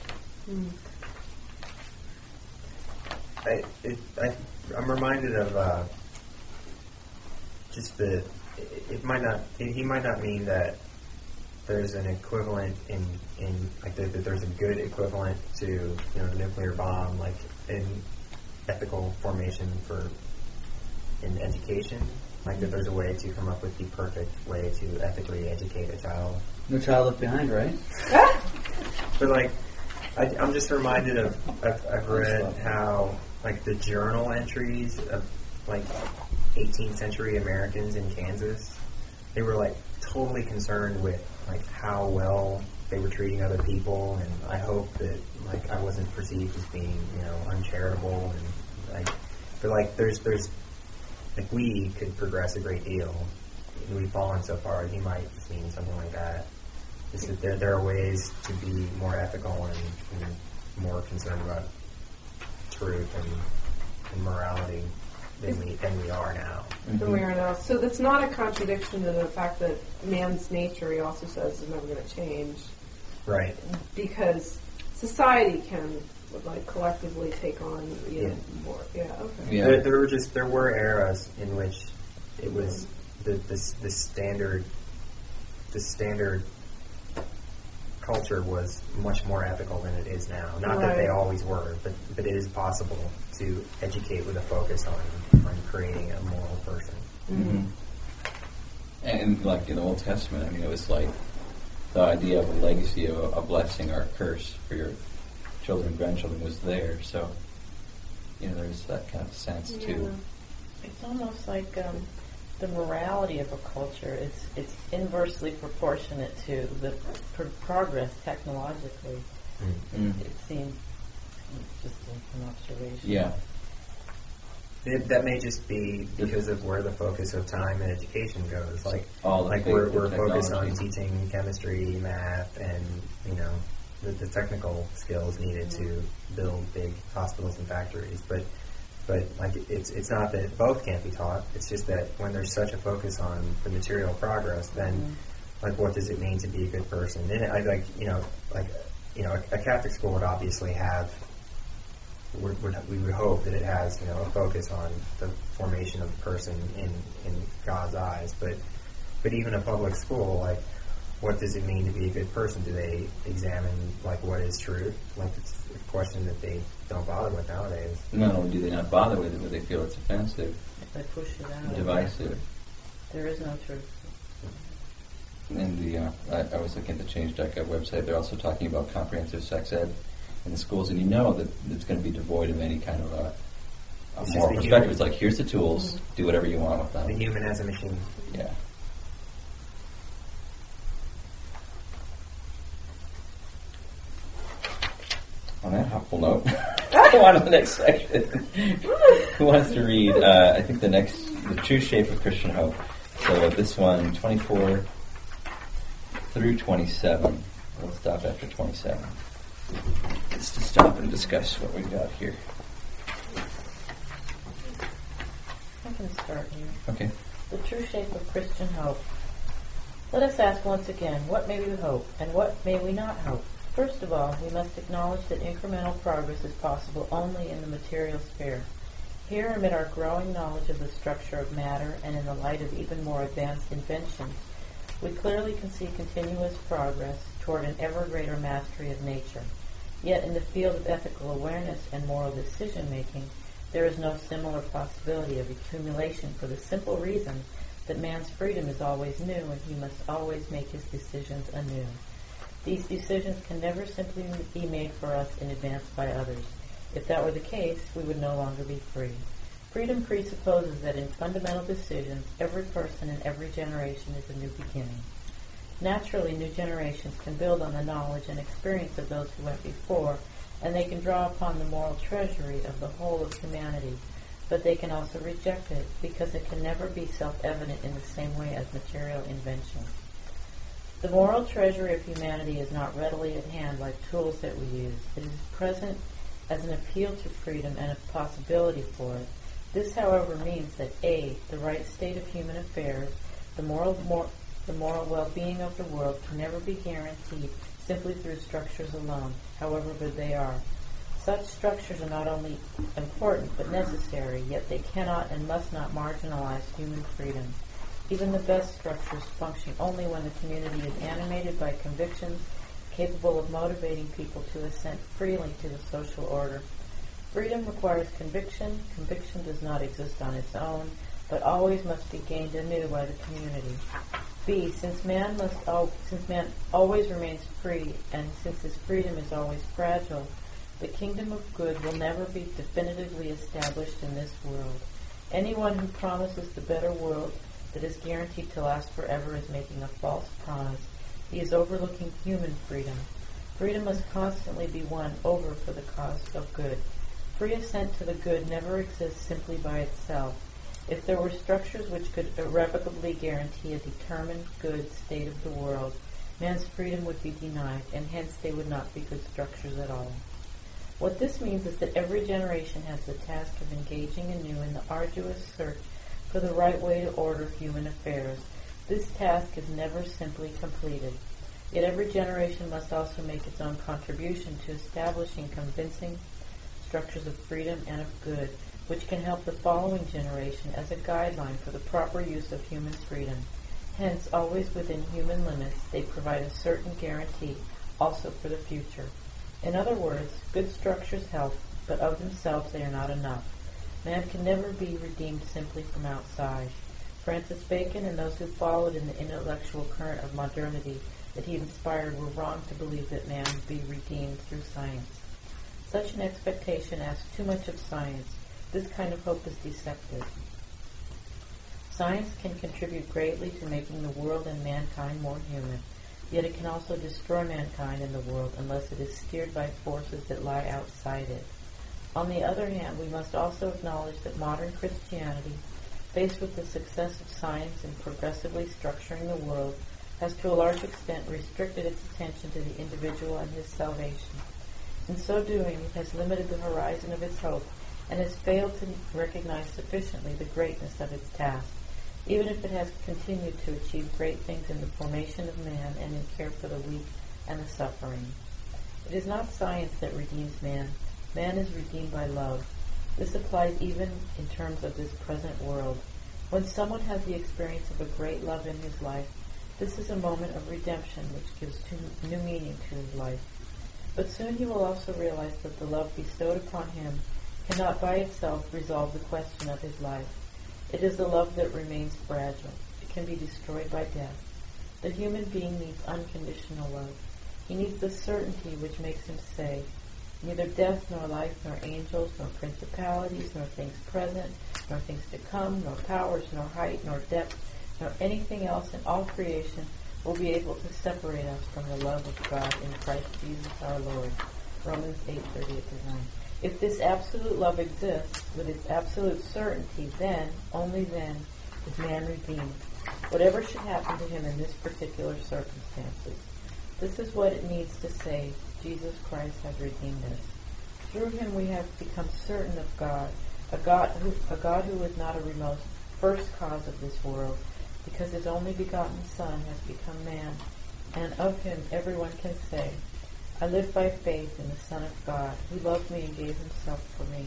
I'm reminded of just the. He might not mean that there's an equivalent in like that there's a good equivalent to, you know, the nuclear bomb, like in ethical formation in education. Like that there's a way to come up with the perfect way to ethically educate a child. No Child Left Behind, right? But like, I'm just reminded of I've read how like the journal entries of like 18th century Americans in Kansas, they were like totally concerned with like how well they were treating other people, and I hope that like I wasn't perceived as being, you know, uncharitable, and like, but like there's like we could progress a great deal. We've fallen so far. He might just mean something like that. Just that there are ways to be more ethical and more concerned about truth and morality than we are now. Than we are now. So that's not a contradiction to the fact that man's nature, he also says, is never going to change. Right. Because society can, like, collectively take on, you know, more. Yeah, okay. Yeah. There were eras in which it was the standard culture was much more ethical than it is now. Not that they always were, but it is possible to educate with a focus on creating a moral person. Mm-hmm. And like in the Old Testament, I mean, it was like the idea of a legacy of a blessing or a curse for your children and grandchildren was there. So, you know, there's that kind of sense too. It's almost like the morality of a culture. It's inversely proportionate to the progress technologically. It seems just an observation. Yeah. That may just be because of where the focus of time and education goes. Like Like we're focused on teaching chemistry, math, and, you know, the technical skills needed to build big hospitals and factories. But like it's not that both can't be taught. It's just that when there's such a focus on the material progress, then like what does it mean to be a good person? And a Catholic school would obviously have. We would hope that it has, you know, a focus on the formation of the person in God's eyes. But even a public school, like, what does it mean to be a good person? Do they examine like what is truth? Like, it's a question that they don't bother with nowadays. Not only do they not bother with it, but they feel it's offensive, They push it out. divisive. There is no truth. And I was looking at the Change.gov website. They're also talking about comprehensive sex ed in the schools, and you know that it's going to be devoid of any kind of a It's moral just the perspective. human. It's like, here's the tools, do whatever you want with The them. human as a machine. Yeah. On that hopeful note, go on to the next section. Who wants to read? I think the true shape of Christian hope. So this one, 24 through 27. We'll stop after 27. Just to stop and discuss what we've got here. I can start here. Okay. The true shape of Christian hope. Let us ask once again, what may we hope, and what may we not hope? First of all, we must acknowledge that incremental progress is possible only in the material sphere. Here, amid our growing knowledge of the structure of matter, and in the light of even more advanced inventions, we clearly can see continuous progress toward an ever greater mastery of nature. Yet in the field of ethical awareness and moral decision-making, there is no similar possibility of accumulation for the simple reason that man's freedom is always new and he must always make his decisions anew. These decisions can never simply be made for us in advance by others. If that were the case, we would no longer be free. Freedom presupposes that in fundamental decisions, every person in every generation is a new beginning. Naturally, new generations can build on the knowledge and experience of those who went before, and they can draw upon the moral treasury of the whole of humanity, but they can also reject it because it can never be self-evident in the same way as material invention. The moral treasury of humanity is not readily at hand like tools that we use. It is present as an appeal to freedom and a possibility for it. This, however, means that A, the right state of human affairs, the moral well-being of the world can never be guaranteed simply through structures alone, however good they are. Such structures are not only important but necessary, yet they cannot and must not marginalize human freedom. Even the best structures function only when the community is animated by convictions capable of motivating people to assent freely to the social order. Freedom requires conviction. Conviction does not exist on its own, but always must be gained anew by the community. B. Since man always remains free, and since his freedom is always fragile, the kingdom of good will never be definitively established in this world. Anyone who promises the better world that is guaranteed to last forever is making a false promise. He is overlooking human freedom. Freedom must constantly be won over for the cause of good. Free assent to the good never exists simply by itself. If there were structures which could irrevocably guarantee a determined good state of the world, man's freedom would be denied, and hence they would not be good structures at all. What this means is that every generation has the task of engaging anew in the arduous search for the right way to order human affairs. This task is never simply completed. Yet every generation must also make its own contribution to establishing convincing structures of freedom and of good, which can help the following generation as a guideline for the proper use of human freedom. Hence, always within human limits, they provide a certain guarantee also for the future. In other words, good structures help, but of themselves they are not enough. Man can never be redeemed simply from outside. Francis Bacon and those who followed in the intellectual current of modernity that he inspired were wrong to believe that man would be redeemed through science. Such an expectation asks too much of science. This kind of hope is deceptive. Science can contribute greatly to making the world and mankind more human, yet it can also destroy mankind and the world unless it is steered by forces that lie outside it. On the other hand, we must also acknowledge that modern Christianity, faced with the success of science in progressively structuring the world, has to a large extent restricted its attention to the individual and his salvation. In so doing, it has limited the horizon of its hope and has failed to recognize sufficiently the greatness of its task, even if it has continued to achieve great things in the formation of man and in care for the weak and the suffering. It is not science that redeems man. Man is redeemed by love. This applies even in terms of this present world. When someone has the experience of a great love in his life, this is a moment of redemption which gives new meaning to his life. But soon he will also realize that the love bestowed upon him cannot by itself resolve the question of his life. It is the love that remains fragile. It can be destroyed by death. The human being needs unconditional love. He needs the certainty which makes him say, Neither death, nor life, nor angels, nor principalities, nor things present, nor things to come, nor powers, nor height, nor depth, nor anything else in all creation will be able to separate us from the love of God in Christ Jesus our Lord. Romans 8:38-9. If this absolute love exists with its absolute certainty, then, only then, is man redeemed, whatever should happen to him in this particular circumstances. This is what it needs to say, Jesus Christ has redeemed us. Through him we have become certain of God, a God who is not a remote first cause of this world, because his only begotten Son has become man, and of him everyone can say, I live by faith in the Son of God, who loved me and gave himself for me.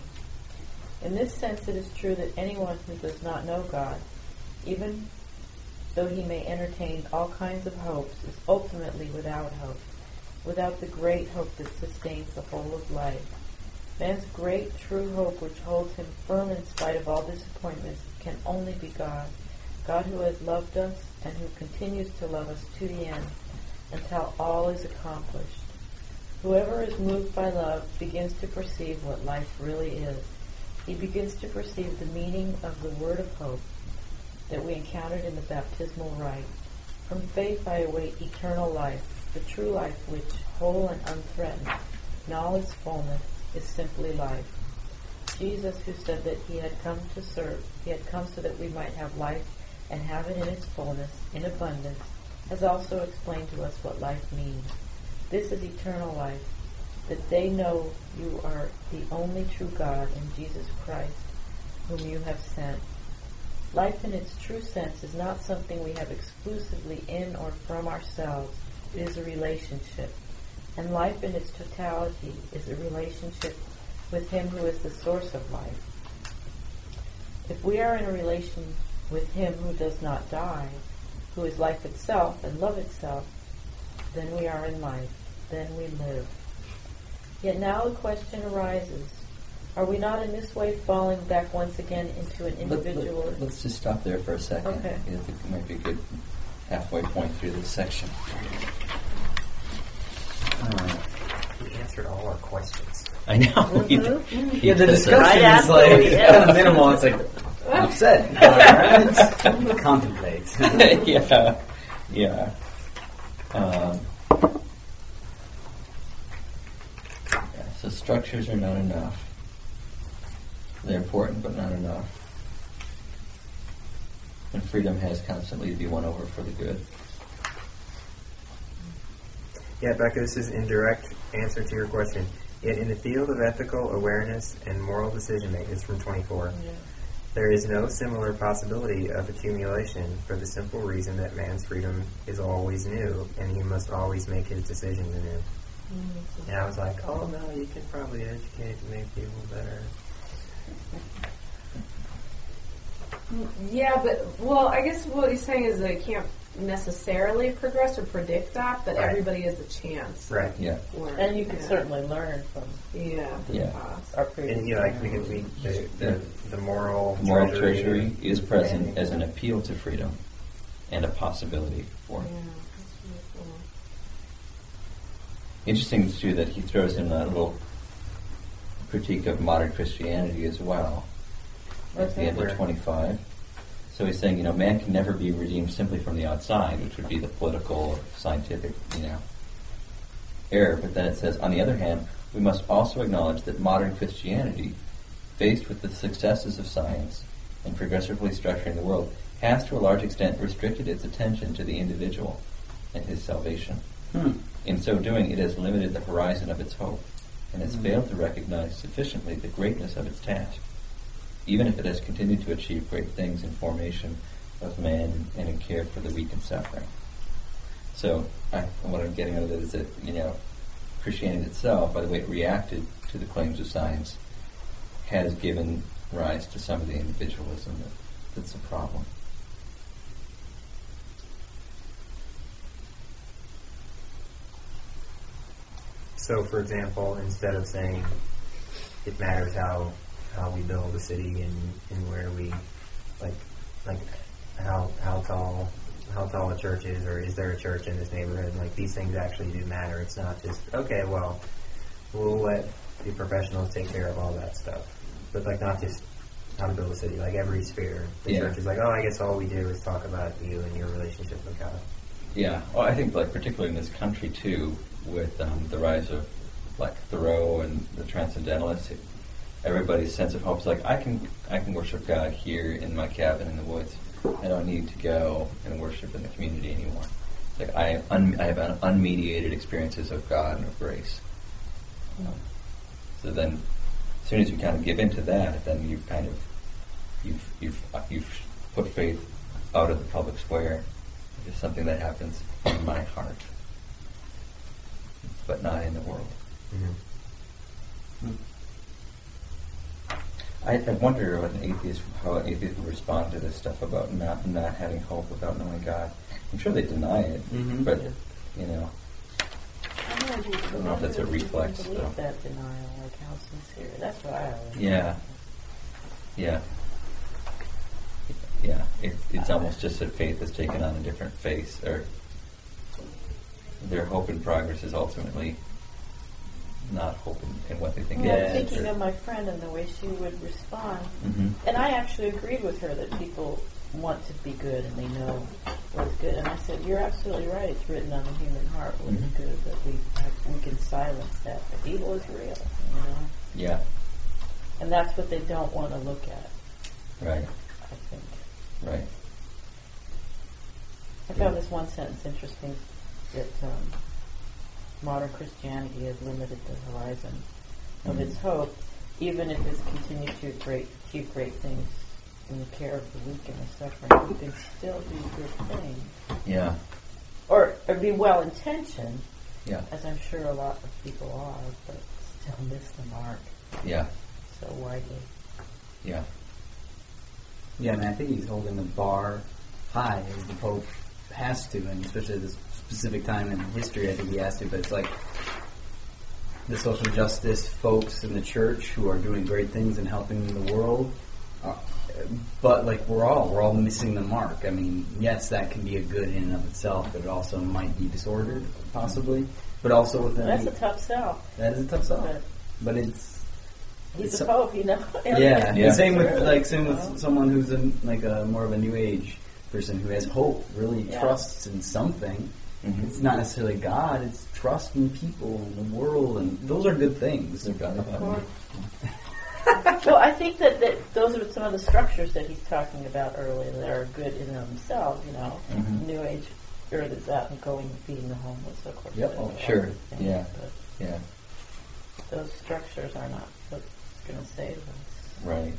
In this sense, it is true that anyone who does not know God, even though he may entertain all kinds of hopes, is ultimately without hope, without the great hope that sustains the whole of life. Man's great true hope, which holds him firm in spite of all disappointments, can only be God, God who has loved us and who continues to love us to the end, until all is accomplished. Whoever is moved by love begins to perceive what life really is. He begins to perceive the meaning of the word of hope that we encountered in the baptismal rite. From faith I await eternal life, the true life which, whole and unthreatened, in all its fullness, is simply life. Jesus, who said that he had come to serve, he had come so that we might have life and have it in its fullness, in abundance, has also explained to us what life means. This is eternal life, that they know you are the only true God in Jesus Christ, whom you have sent. Life in its true sense is not something we have exclusively in or from ourselves. It is a relationship. And life in its totality is a relationship with him who is the source of life. If we are in a relation with him who does not die, who is life itself and love itself, then we are in life, then we live. Yet now the question arises, are we not in this way falling back once again into an individual... Let's just stop there for a second. Okay. I think it might be a good halfway point through this section. We answered all our questions. I know. Mm-hmm. Yeah, the discussion Right is like after we kind of minimal. It's like, I'm set. All right. Contemplate. Yeah. Yeah. So structures are not enough. They're important, but not enough. And freedom has constantly to be won over for the good. Yeah, Becca, this is in direct answer to your question. Yet in the field of ethical awareness and moral decision-making, it's from 24, there is no similar possibility of accumulation for the simple reason that man's freedom is always new, and he must always make his decisions anew. And I was like, oh no, you can probably educate and make people better. Yeah, but, well, I guess what he's saying is that it can't necessarily progress or predict that, but Right. everybody has a chance. Right. Yeah. to learn. And you can Yeah. certainly learn from Yeah. Yeah. Past. our previous... And, you know, like, because the moral The moral treasury is present as an appeal to freedom and a possibility for it. Yeah, that's really cool. Interesting, too, that he throws in that little critique of modern Christianity as well at the end Where? of 25. So he's saying, man can never be redeemed simply from the outside, which would be the political or scientific, error. But then it says, on the other hand, we must also acknowledge that modern Christianity, faced with the successes of science and progressively structuring the world, has to a large extent restricted its attention to the individual and his salvation. In so doing, it has limited the horizon of its hope and has failed to recognize sufficiently the greatness of its task, even if it has continued to achieve great things in formation of man and in care for the weak and suffering. So what I'm getting out of it is that, Christianity itself, by the way it reacted to the claims of science, has given rise to some of the individualism that's a problem. So, for example, instead of saying it matters how we build a city and where we, like how tall a church is, or is there a church in this neighborhood? Like, these things actually do matter. It's not just, okay, well, we'll let the professionals take care of all that stuff. But like not just how to build a city, like every sphere. The church is like, oh, I guess all we do is talk about you and your relationship with God. Yeah. Well, I think like particularly in this country too, with the rise of like Thoreau and the Transcendentalists, everybody's sense of hope is like, I can worship God here in my cabin in the woods. I don't need to go and worship in the community anymore. Like I have unmediated experiences of God and of grace. So then, as soon as you kind of give into that, then you've kind of you've put faith out of the public square. It's just something that happens in my heart, but not in the world. Mm-hmm. I wonder how an atheist would respond to this stuff about not having hope without knowing God. I'm sure they deny it, but you know, I don't know if that's a reflex. I believe that denial, like how sincere. That's what I always. Yeah. It's almost just that faith has taken on a different face, or their hope and progress is ultimately not hope in what they think. Well, it I'm is. thinking of my friend and the way she would respond, Mm-hmm. and I actually agreed with her that people want to be good and they know what's good. And I said, "You're absolutely right. It's written on the human heart what is good. That we can silence that. But evil is real, you know." Yeah. And that's what they don't want to look at. Right. I think. Right. I found this one sentence interesting that modern Christianity has limited the horizon of its hope, even if it's continued to achieve great things in the care of the weak and the suffering. You can still do good things. Yeah. Or be well-intentioned, Yeah. as I'm sure a lot of people are, but still miss the mark Yeah. so widely. Yeah. Yeah, and I think he's holding the bar high, as the Pope has to, and especially at this specific time in history, I think he has to, but it's like the social justice folks in the church who are doing great things and helping the world, but like we're all missing the mark. I mean, yes, that can be a good in and of itself, but it also might be disordered, possibly, but also within... That's a tough sell. That is a tough sell, but it's... He's a Pope, you know. Yeah. Yeah. Same with someone who's a more of a New Age person who has hope, really trusts in something. Mm-hmm. It's not necessarily God; it's trust in people and the world, and those are good things. Well, I think that those are some of the structures that he's talking about earlier that are good in themselves. You know, New Age, or there's that and going feeding the homeless, of course. Yep. Oh, sure. Yeah. But Yeah. those structures are not what's going to save us. Right.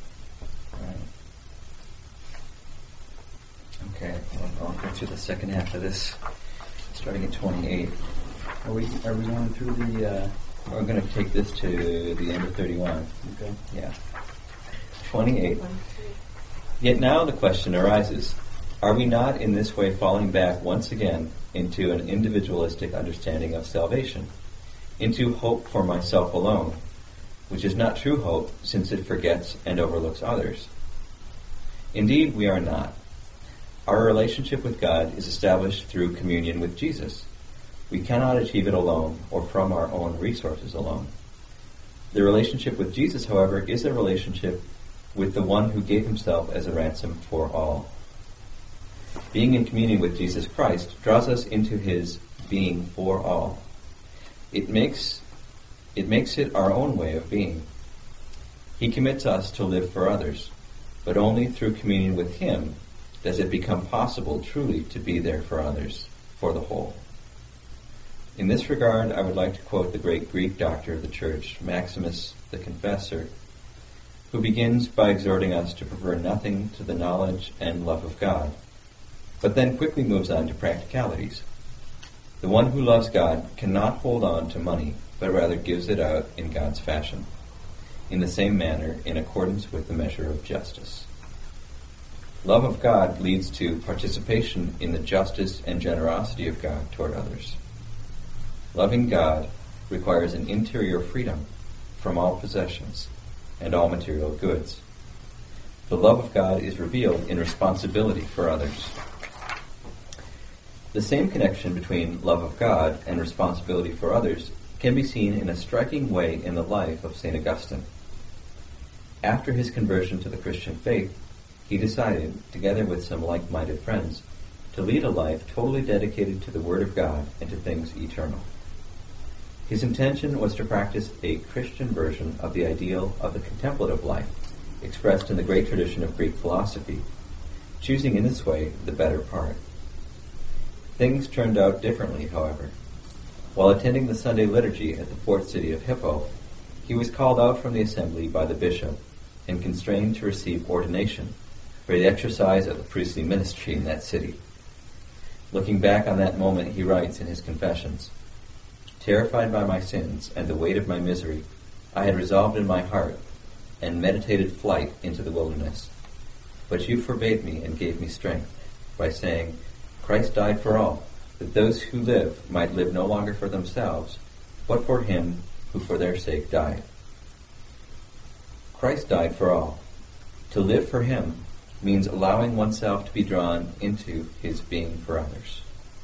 Okay. Well, I'll go to the second half of this, starting at 28. Are we going through the? We're going to take this to the end of 31. Okay. Yeah. 28. Yet now the question arises, are we not in this way falling back once again into an individualistic understanding of salvation, into hope for myself alone, which is not true hope since it forgets and overlooks others? Indeed, we are not. Our relationship with God is established through communion with Jesus. We cannot achieve it alone or from our own resources alone. The relationship with Jesus, however, is a relationship with the one who gave himself as a ransom for all. Being in communion with Jesus Christ draws us into his being for all. It makes it our own way of being. He commits us to live for others, but only through communion with him does it become possible truly to be there for others, for the whole. In this regard, I would like to quote the great Greek doctor of the Church, Maximus the Confessor, who begins by exhorting us to prefer nothing to the knowledge and love of God, but then quickly moves on to practicalities. The one who loves God cannot hold on to money, but rather gives it out in God's fashion, in the same manner, in accordance with the measure of justice. Love of God leads to participation in the justice and generosity of God toward others. Loving God requires an interior freedom from all possessions and all material goods. The love of God is revealed in responsibility for others. The same connection between love of God and responsibility for others can be seen in a striking way in the life of St. Augustine. After his conversion to the Christian faith, he decided, together with some like-minded friends, to lead a life totally dedicated to the Word of God and to things eternal. His intention was to practice a Christian version of the ideal of the contemplative life, expressed in the great tradition of Greek philosophy, choosing in this way the better part. Things turned out differently, however. While attending the Sunday liturgy at the port city of Hippo, he was called out from the assembly by the bishop and constrained to receive ordination for the exercise of the priestly ministry in that city. Looking back on that moment, he writes in his Confessions, "Terrified by my sins and the weight of my misery, I had resolved in my heart and meditated flight into the wilderness. But you forbade me and gave me strength by saying, 'Christ died for all, that those who live might live no longer for themselves, but for him who for their sake died.' Christ died for all. To live for him means allowing oneself to be drawn into his being for others."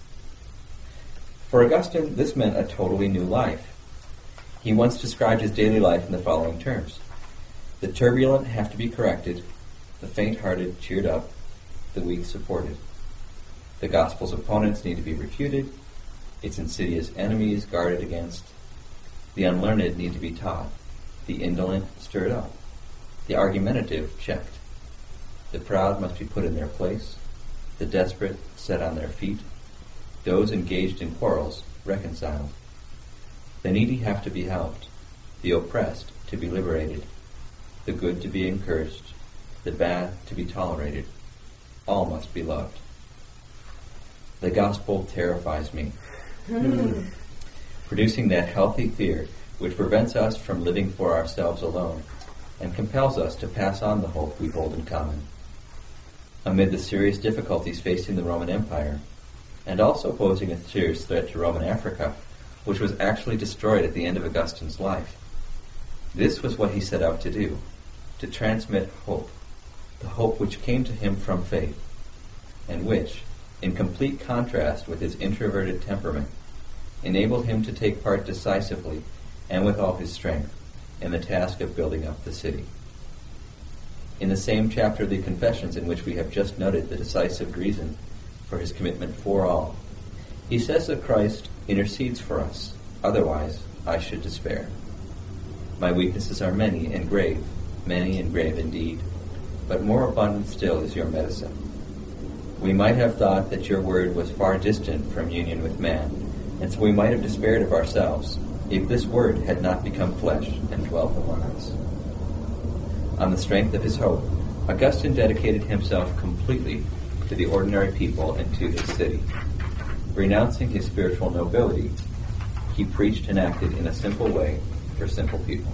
For Augustine, this meant a totally new life. He once described his daily life in the following terms: the turbulent have to be corrected, the faint-hearted cheered up, the weak supported. The gospel's opponents need to be refuted, its insidious enemies guarded against. The unlearned need to be taught, the indolent stirred up, the argumentative checked. The proud must be put in their place, the desperate set on their feet, those engaged in quarrels reconciled. The needy have to be helped, the oppressed to be liberated, the good to be encouraged, the bad to be tolerated. All must be loved. The gospel terrifies me, producing that healthy fear which prevents us from living for ourselves alone and compels us to pass on the hope we hold in common. Amid the serious difficulties facing the Roman Empire, and also posing a serious threat to Roman Africa, which was actually destroyed at the end of Augustine's life, this was what he set out to do, to transmit hope, the hope which came to him from faith, and which, in complete contrast with his introverted temperament, enabled him to take part decisively and with all his strength in the task of building up the city. In the same chapter of the Confessions in which we have just noted the decisive reason for his commitment for all, he says that Christ intercedes for us, otherwise I should despair. My weaknesses are many and grave indeed, but more abundant still is your medicine. We might have thought that your word was far distant from union with man, and so we might have despaired of ourselves, if this word had not become flesh and dwelt among us. On the strength of his hope, Augustine dedicated himself completely to the ordinary people and to his city. Renouncing his spiritual nobility, he preached and acted in a simple way for simple people.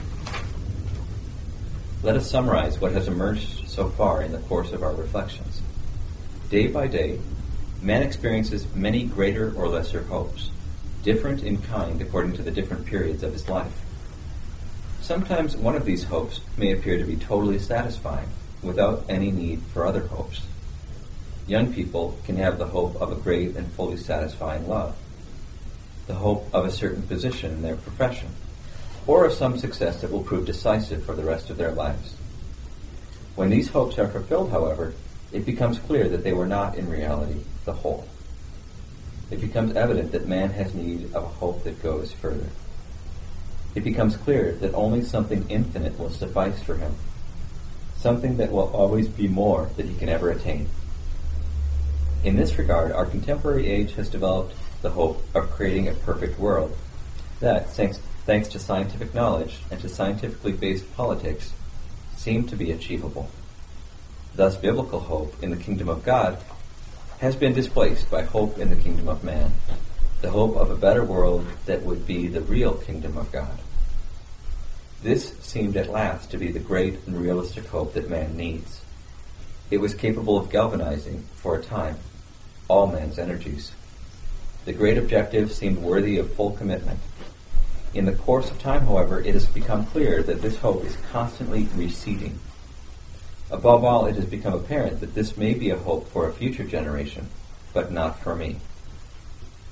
Let us summarize what has emerged so far in the course of our reflections. Day by day, man experiences many greater or lesser hopes, different in kind according to the different periods of his life. Sometimes one of these hopes may appear to be totally satisfying, without any need for other hopes. Young people can have the hope of a great and fully satisfying love, the hope of a certain position in their profession, or of some success that will prove decisive for the rest of their lives. When these hopes are fulfilled, however, it becomes clear that they were not in reality the whole. It becomes evident that man has need of a hope that goes further. It becomes clear that only something infinite will suffice for him, something that will always be more than he can ever attain. In this regard, our contemporary age has developed the hope of creating a perfect world that, thanks to scientific knowledge and to scientifically based politics, seem to be achievable. Thus, biblical hope in the kingdom of God has been displaced by hope in the kingdom of man, the hope of a better world that would be the real kingdom of God. This seemed at last to be the great and realistic hope that man needs. It was capable of galvanizing, for a time, all man's energies. The great objective seemed worthy of full commitment. In the course of time, however, it has become clear that this hope is constantly receding. Above all, it has become apparent that this may be a hope for a future generation, but not for me.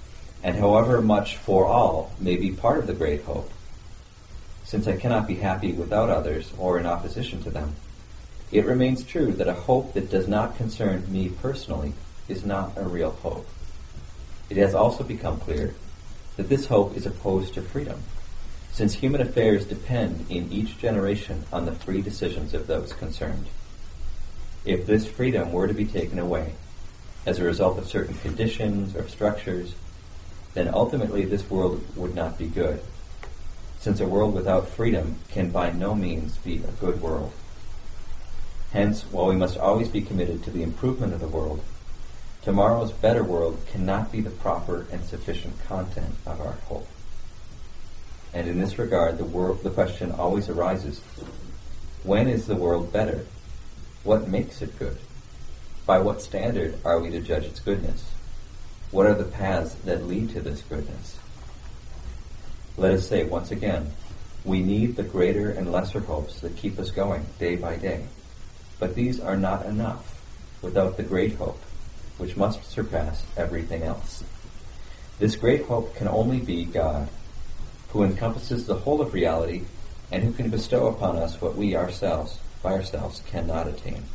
and however much for all may be part of the great hope. Since I cannot be happy without others or in opposition to them, it remains true that a hope that does not concern me personally is not a real hope. It has also become clear that this hope is opposed to freedom, since human affairs depend in each generation on the free decisions of those concerned. If this freedom were to be taken away as a result of certain conditions or structures, then ultimately this world would not be good, since a world without freedom can by no means be a good world. Hence, while we must always be committed to the improvement of the world, tomorrow's better world cannot be the proper and sufficient content of our hope. And in this regard, the question always arises, when is the world better? What makes it good? By what standard are we to judge its goodness? What are the paths that lead to this goodness? Let us say once again, we need the greater and lesser hopes that keep us going day by day. But these are not enough without the great hope, which must surpass everything else. This great hope can only be God, who encompasses the whole of reality and who can bestow upon us what we ourselves, by ourselves, cannot attain.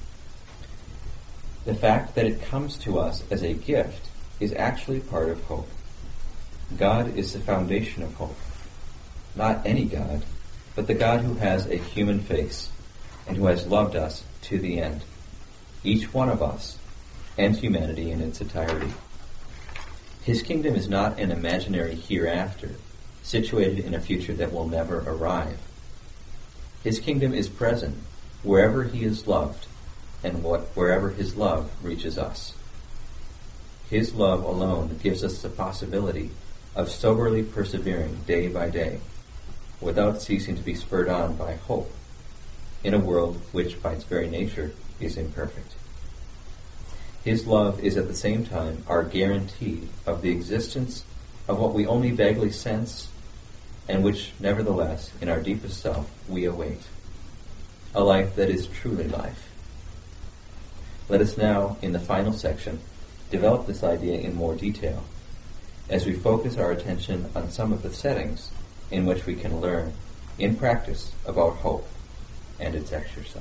The fact that it comes to us as a gift is actually part of hope. God is the foundation of hope. Not any God, but the God who has a human face and who has loved us to the end, each one of us, and humanity in its entirety. His kingdom is not an imaginary hereafter, situated in a future that will never arrive. His kingdom is present wherever he is loved and wherever his love reaches us. His love alone gives us the possibility of soberly persevering day by day, without ceasing to be spurred on by hope, in a world which, by its very nature, is imperfect. His love is at the same time our guarantee of the existence of what we only vaguely sense, and which, nevertheless, in our deepest self, we await. A life that is truly life. Let us now, in the final section, develop this idea in more detail, as we focus our attention on some of the settings in which we can learn, in practice, about hope and its exercise.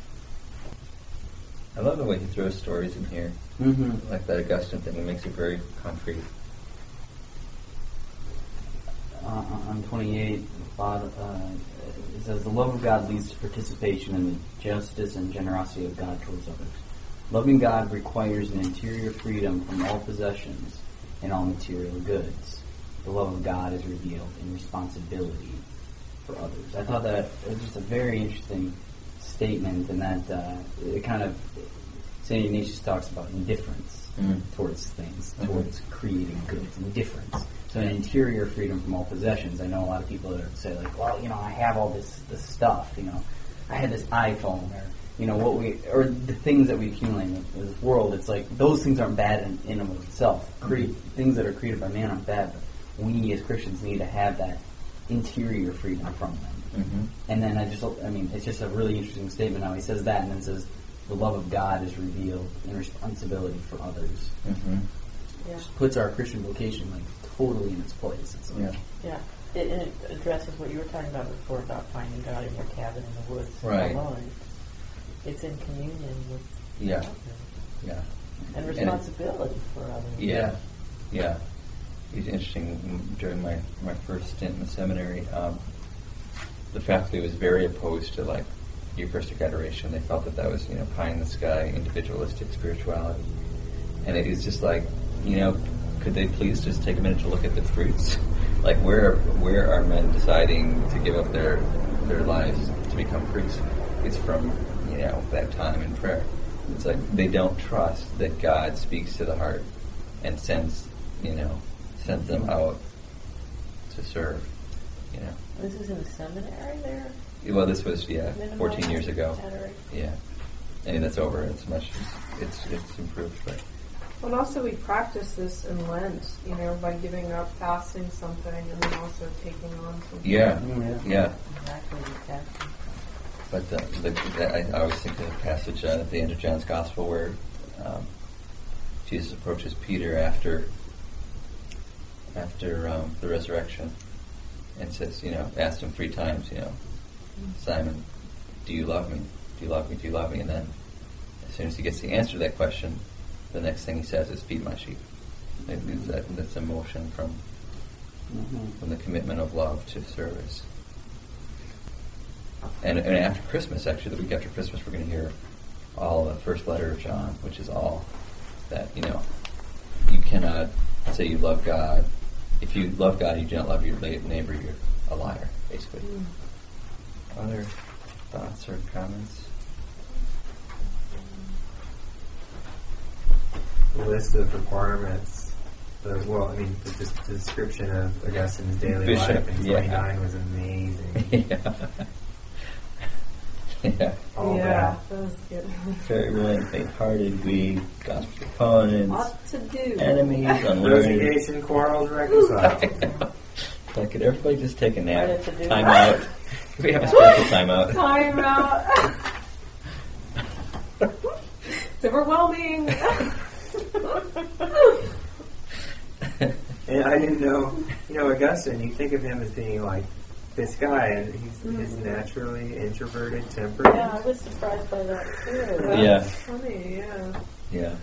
I love the way he throws stories in here, like that Augustine thing. It makes it very concrete. On 28, it says, the love of God leads to participation in the justice and generosity of God towards others. Loving God requires an interior freedom from all possessions and all material goods. The love of God is revealed in responsibility for others. I thought that was just a very interesting statement, and that it kind of, St. Ignatius talks about indifference towards things, towards creating goods, indifference. So an interior freedom from all possessions. I know a lot of people that say, like, well, I have all this stuff, I had this iPhone, or, or the things that we accumulate in this world. It's like, those things aren't bad in and of itself. Things that are created by man aren't bad, but we as Christians need to have that interior freedom from them. And then it's just a really interesting statement how he says that, and then says, the love of God is revealed in responsibility for others. Yeah. Just puts our Christian vocation totally in its place. It's like, It addresses what you were talking about before about finding God in your cabin in the woods alone. It's in communion with others. And responsibility for others. It's interesting. During my first stint in the seminary, the faculty was very opposed to Eucharistic adoration. They felt that was pie in the sky, individualistic spirituality, and it was just could they please just take a minute to look at the fruits? Where are men deciding to give up their lives to become priests? It's from that time in prayer. It's like they don't trust that God speaks to the heart and sends them out to serve. This is in the seminary there? Well, this was 14 years ago. Adoration. Yeah, and that's over. It's improved, but. And also we practice this in Lent, by giving up fasting something and then also taking on something. Yeah. Exactly. But I always think of the passage at the end of John's Gospel where Jesus approaches Peter after after the resurrection, and says, asked him 3 times, Simon, do you love me? Do you love me? Do you love me? And then, as soon as he gets the answer to that question, the next thing he says is, feed my sheep. It's that's emotion from the commitment of love to service. And after Christmas, actually, the week after Christmas, we're going to hear all the first letter of John, which is all that, you cannot say you love God. If you love God, you do not love your neighbor, you're a liar, basically. Other thoughts or comments? The list of requirements, the description of Augustine's daily Bishop, life in 29 was amazing. Yeah. All yeah, that. that was good. Very willing, faint-hearted, weak, gospel opponents, Lot to do. enemies, unlearned. Resignation, quarrels, reconciled. Like, could everybody just take a nap? What to do? Time out. Could we have a spiritual time out? Time out. It's overwhelming. And I didn't know, Augustine, you think of him as being like this guy, and he's naturally introverted, temperate. Yeah, I was surprised by that too. That's funny, yeah. Yeah.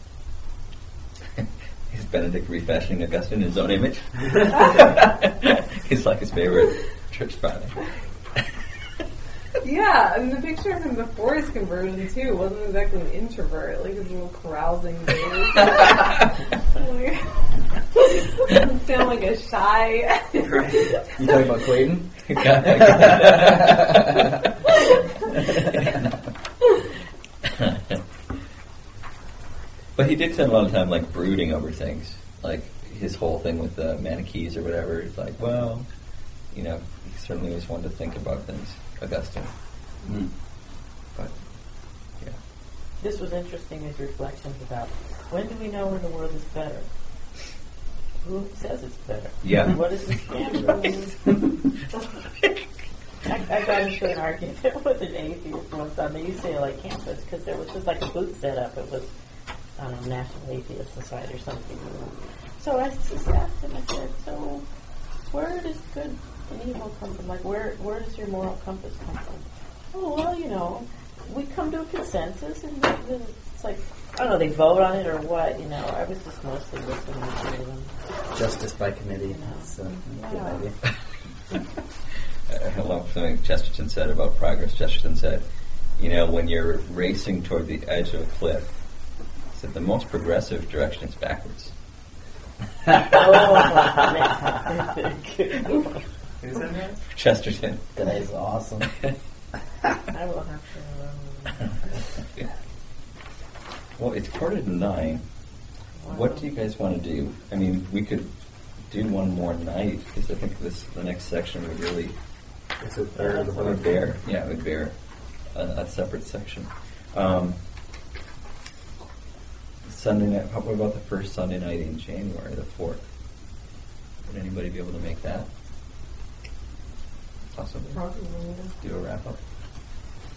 Is Benedict refashioning Augustine in his own image? He's like his favorite church father. Yeah, and the picture of him before his conversion too wasn't exactly an introvert, like his little carousing days. Doesn't sound like a shy. Right. You talking about Clayton? But he did spend a lot of time like brooding over things, like his whole thing with the Manichaees or whatever. It's like, well, he certainly was one to think about things, Augustine. But yeah, This was interesting, his reflections about when do we know when the world is better? Who says it's better? Yeah. What is the standard? I got into an argument with an atheist once on the UCLA campus because there was just like a booth set up. It was National Atheist Society or something. So I just asked him, I said, so where does good and evil come from? Like, where does your moral compass come from? Oh, well, we come to a consensus, and it's like, I don't know, they vote on it or what, I was just mostly listening to them. Justice by committee. That's a good idea. I love something Chesterton said about progress. Chesterton said, when you're racing toward the edge of a cliff, he said the most progressive direction is backwards. Who's in that? Chesterton. That is awesome. I will have to. Well, it's 8:45. What do you guys want to do? I mean, we could do one more night because I think the next section would really It's a third of the book. would bear a separate section. Sunday night. What about the first Sunday night in January, the 4th? Would anybody be able to make that? Possibly. Probably. Do a wrap up.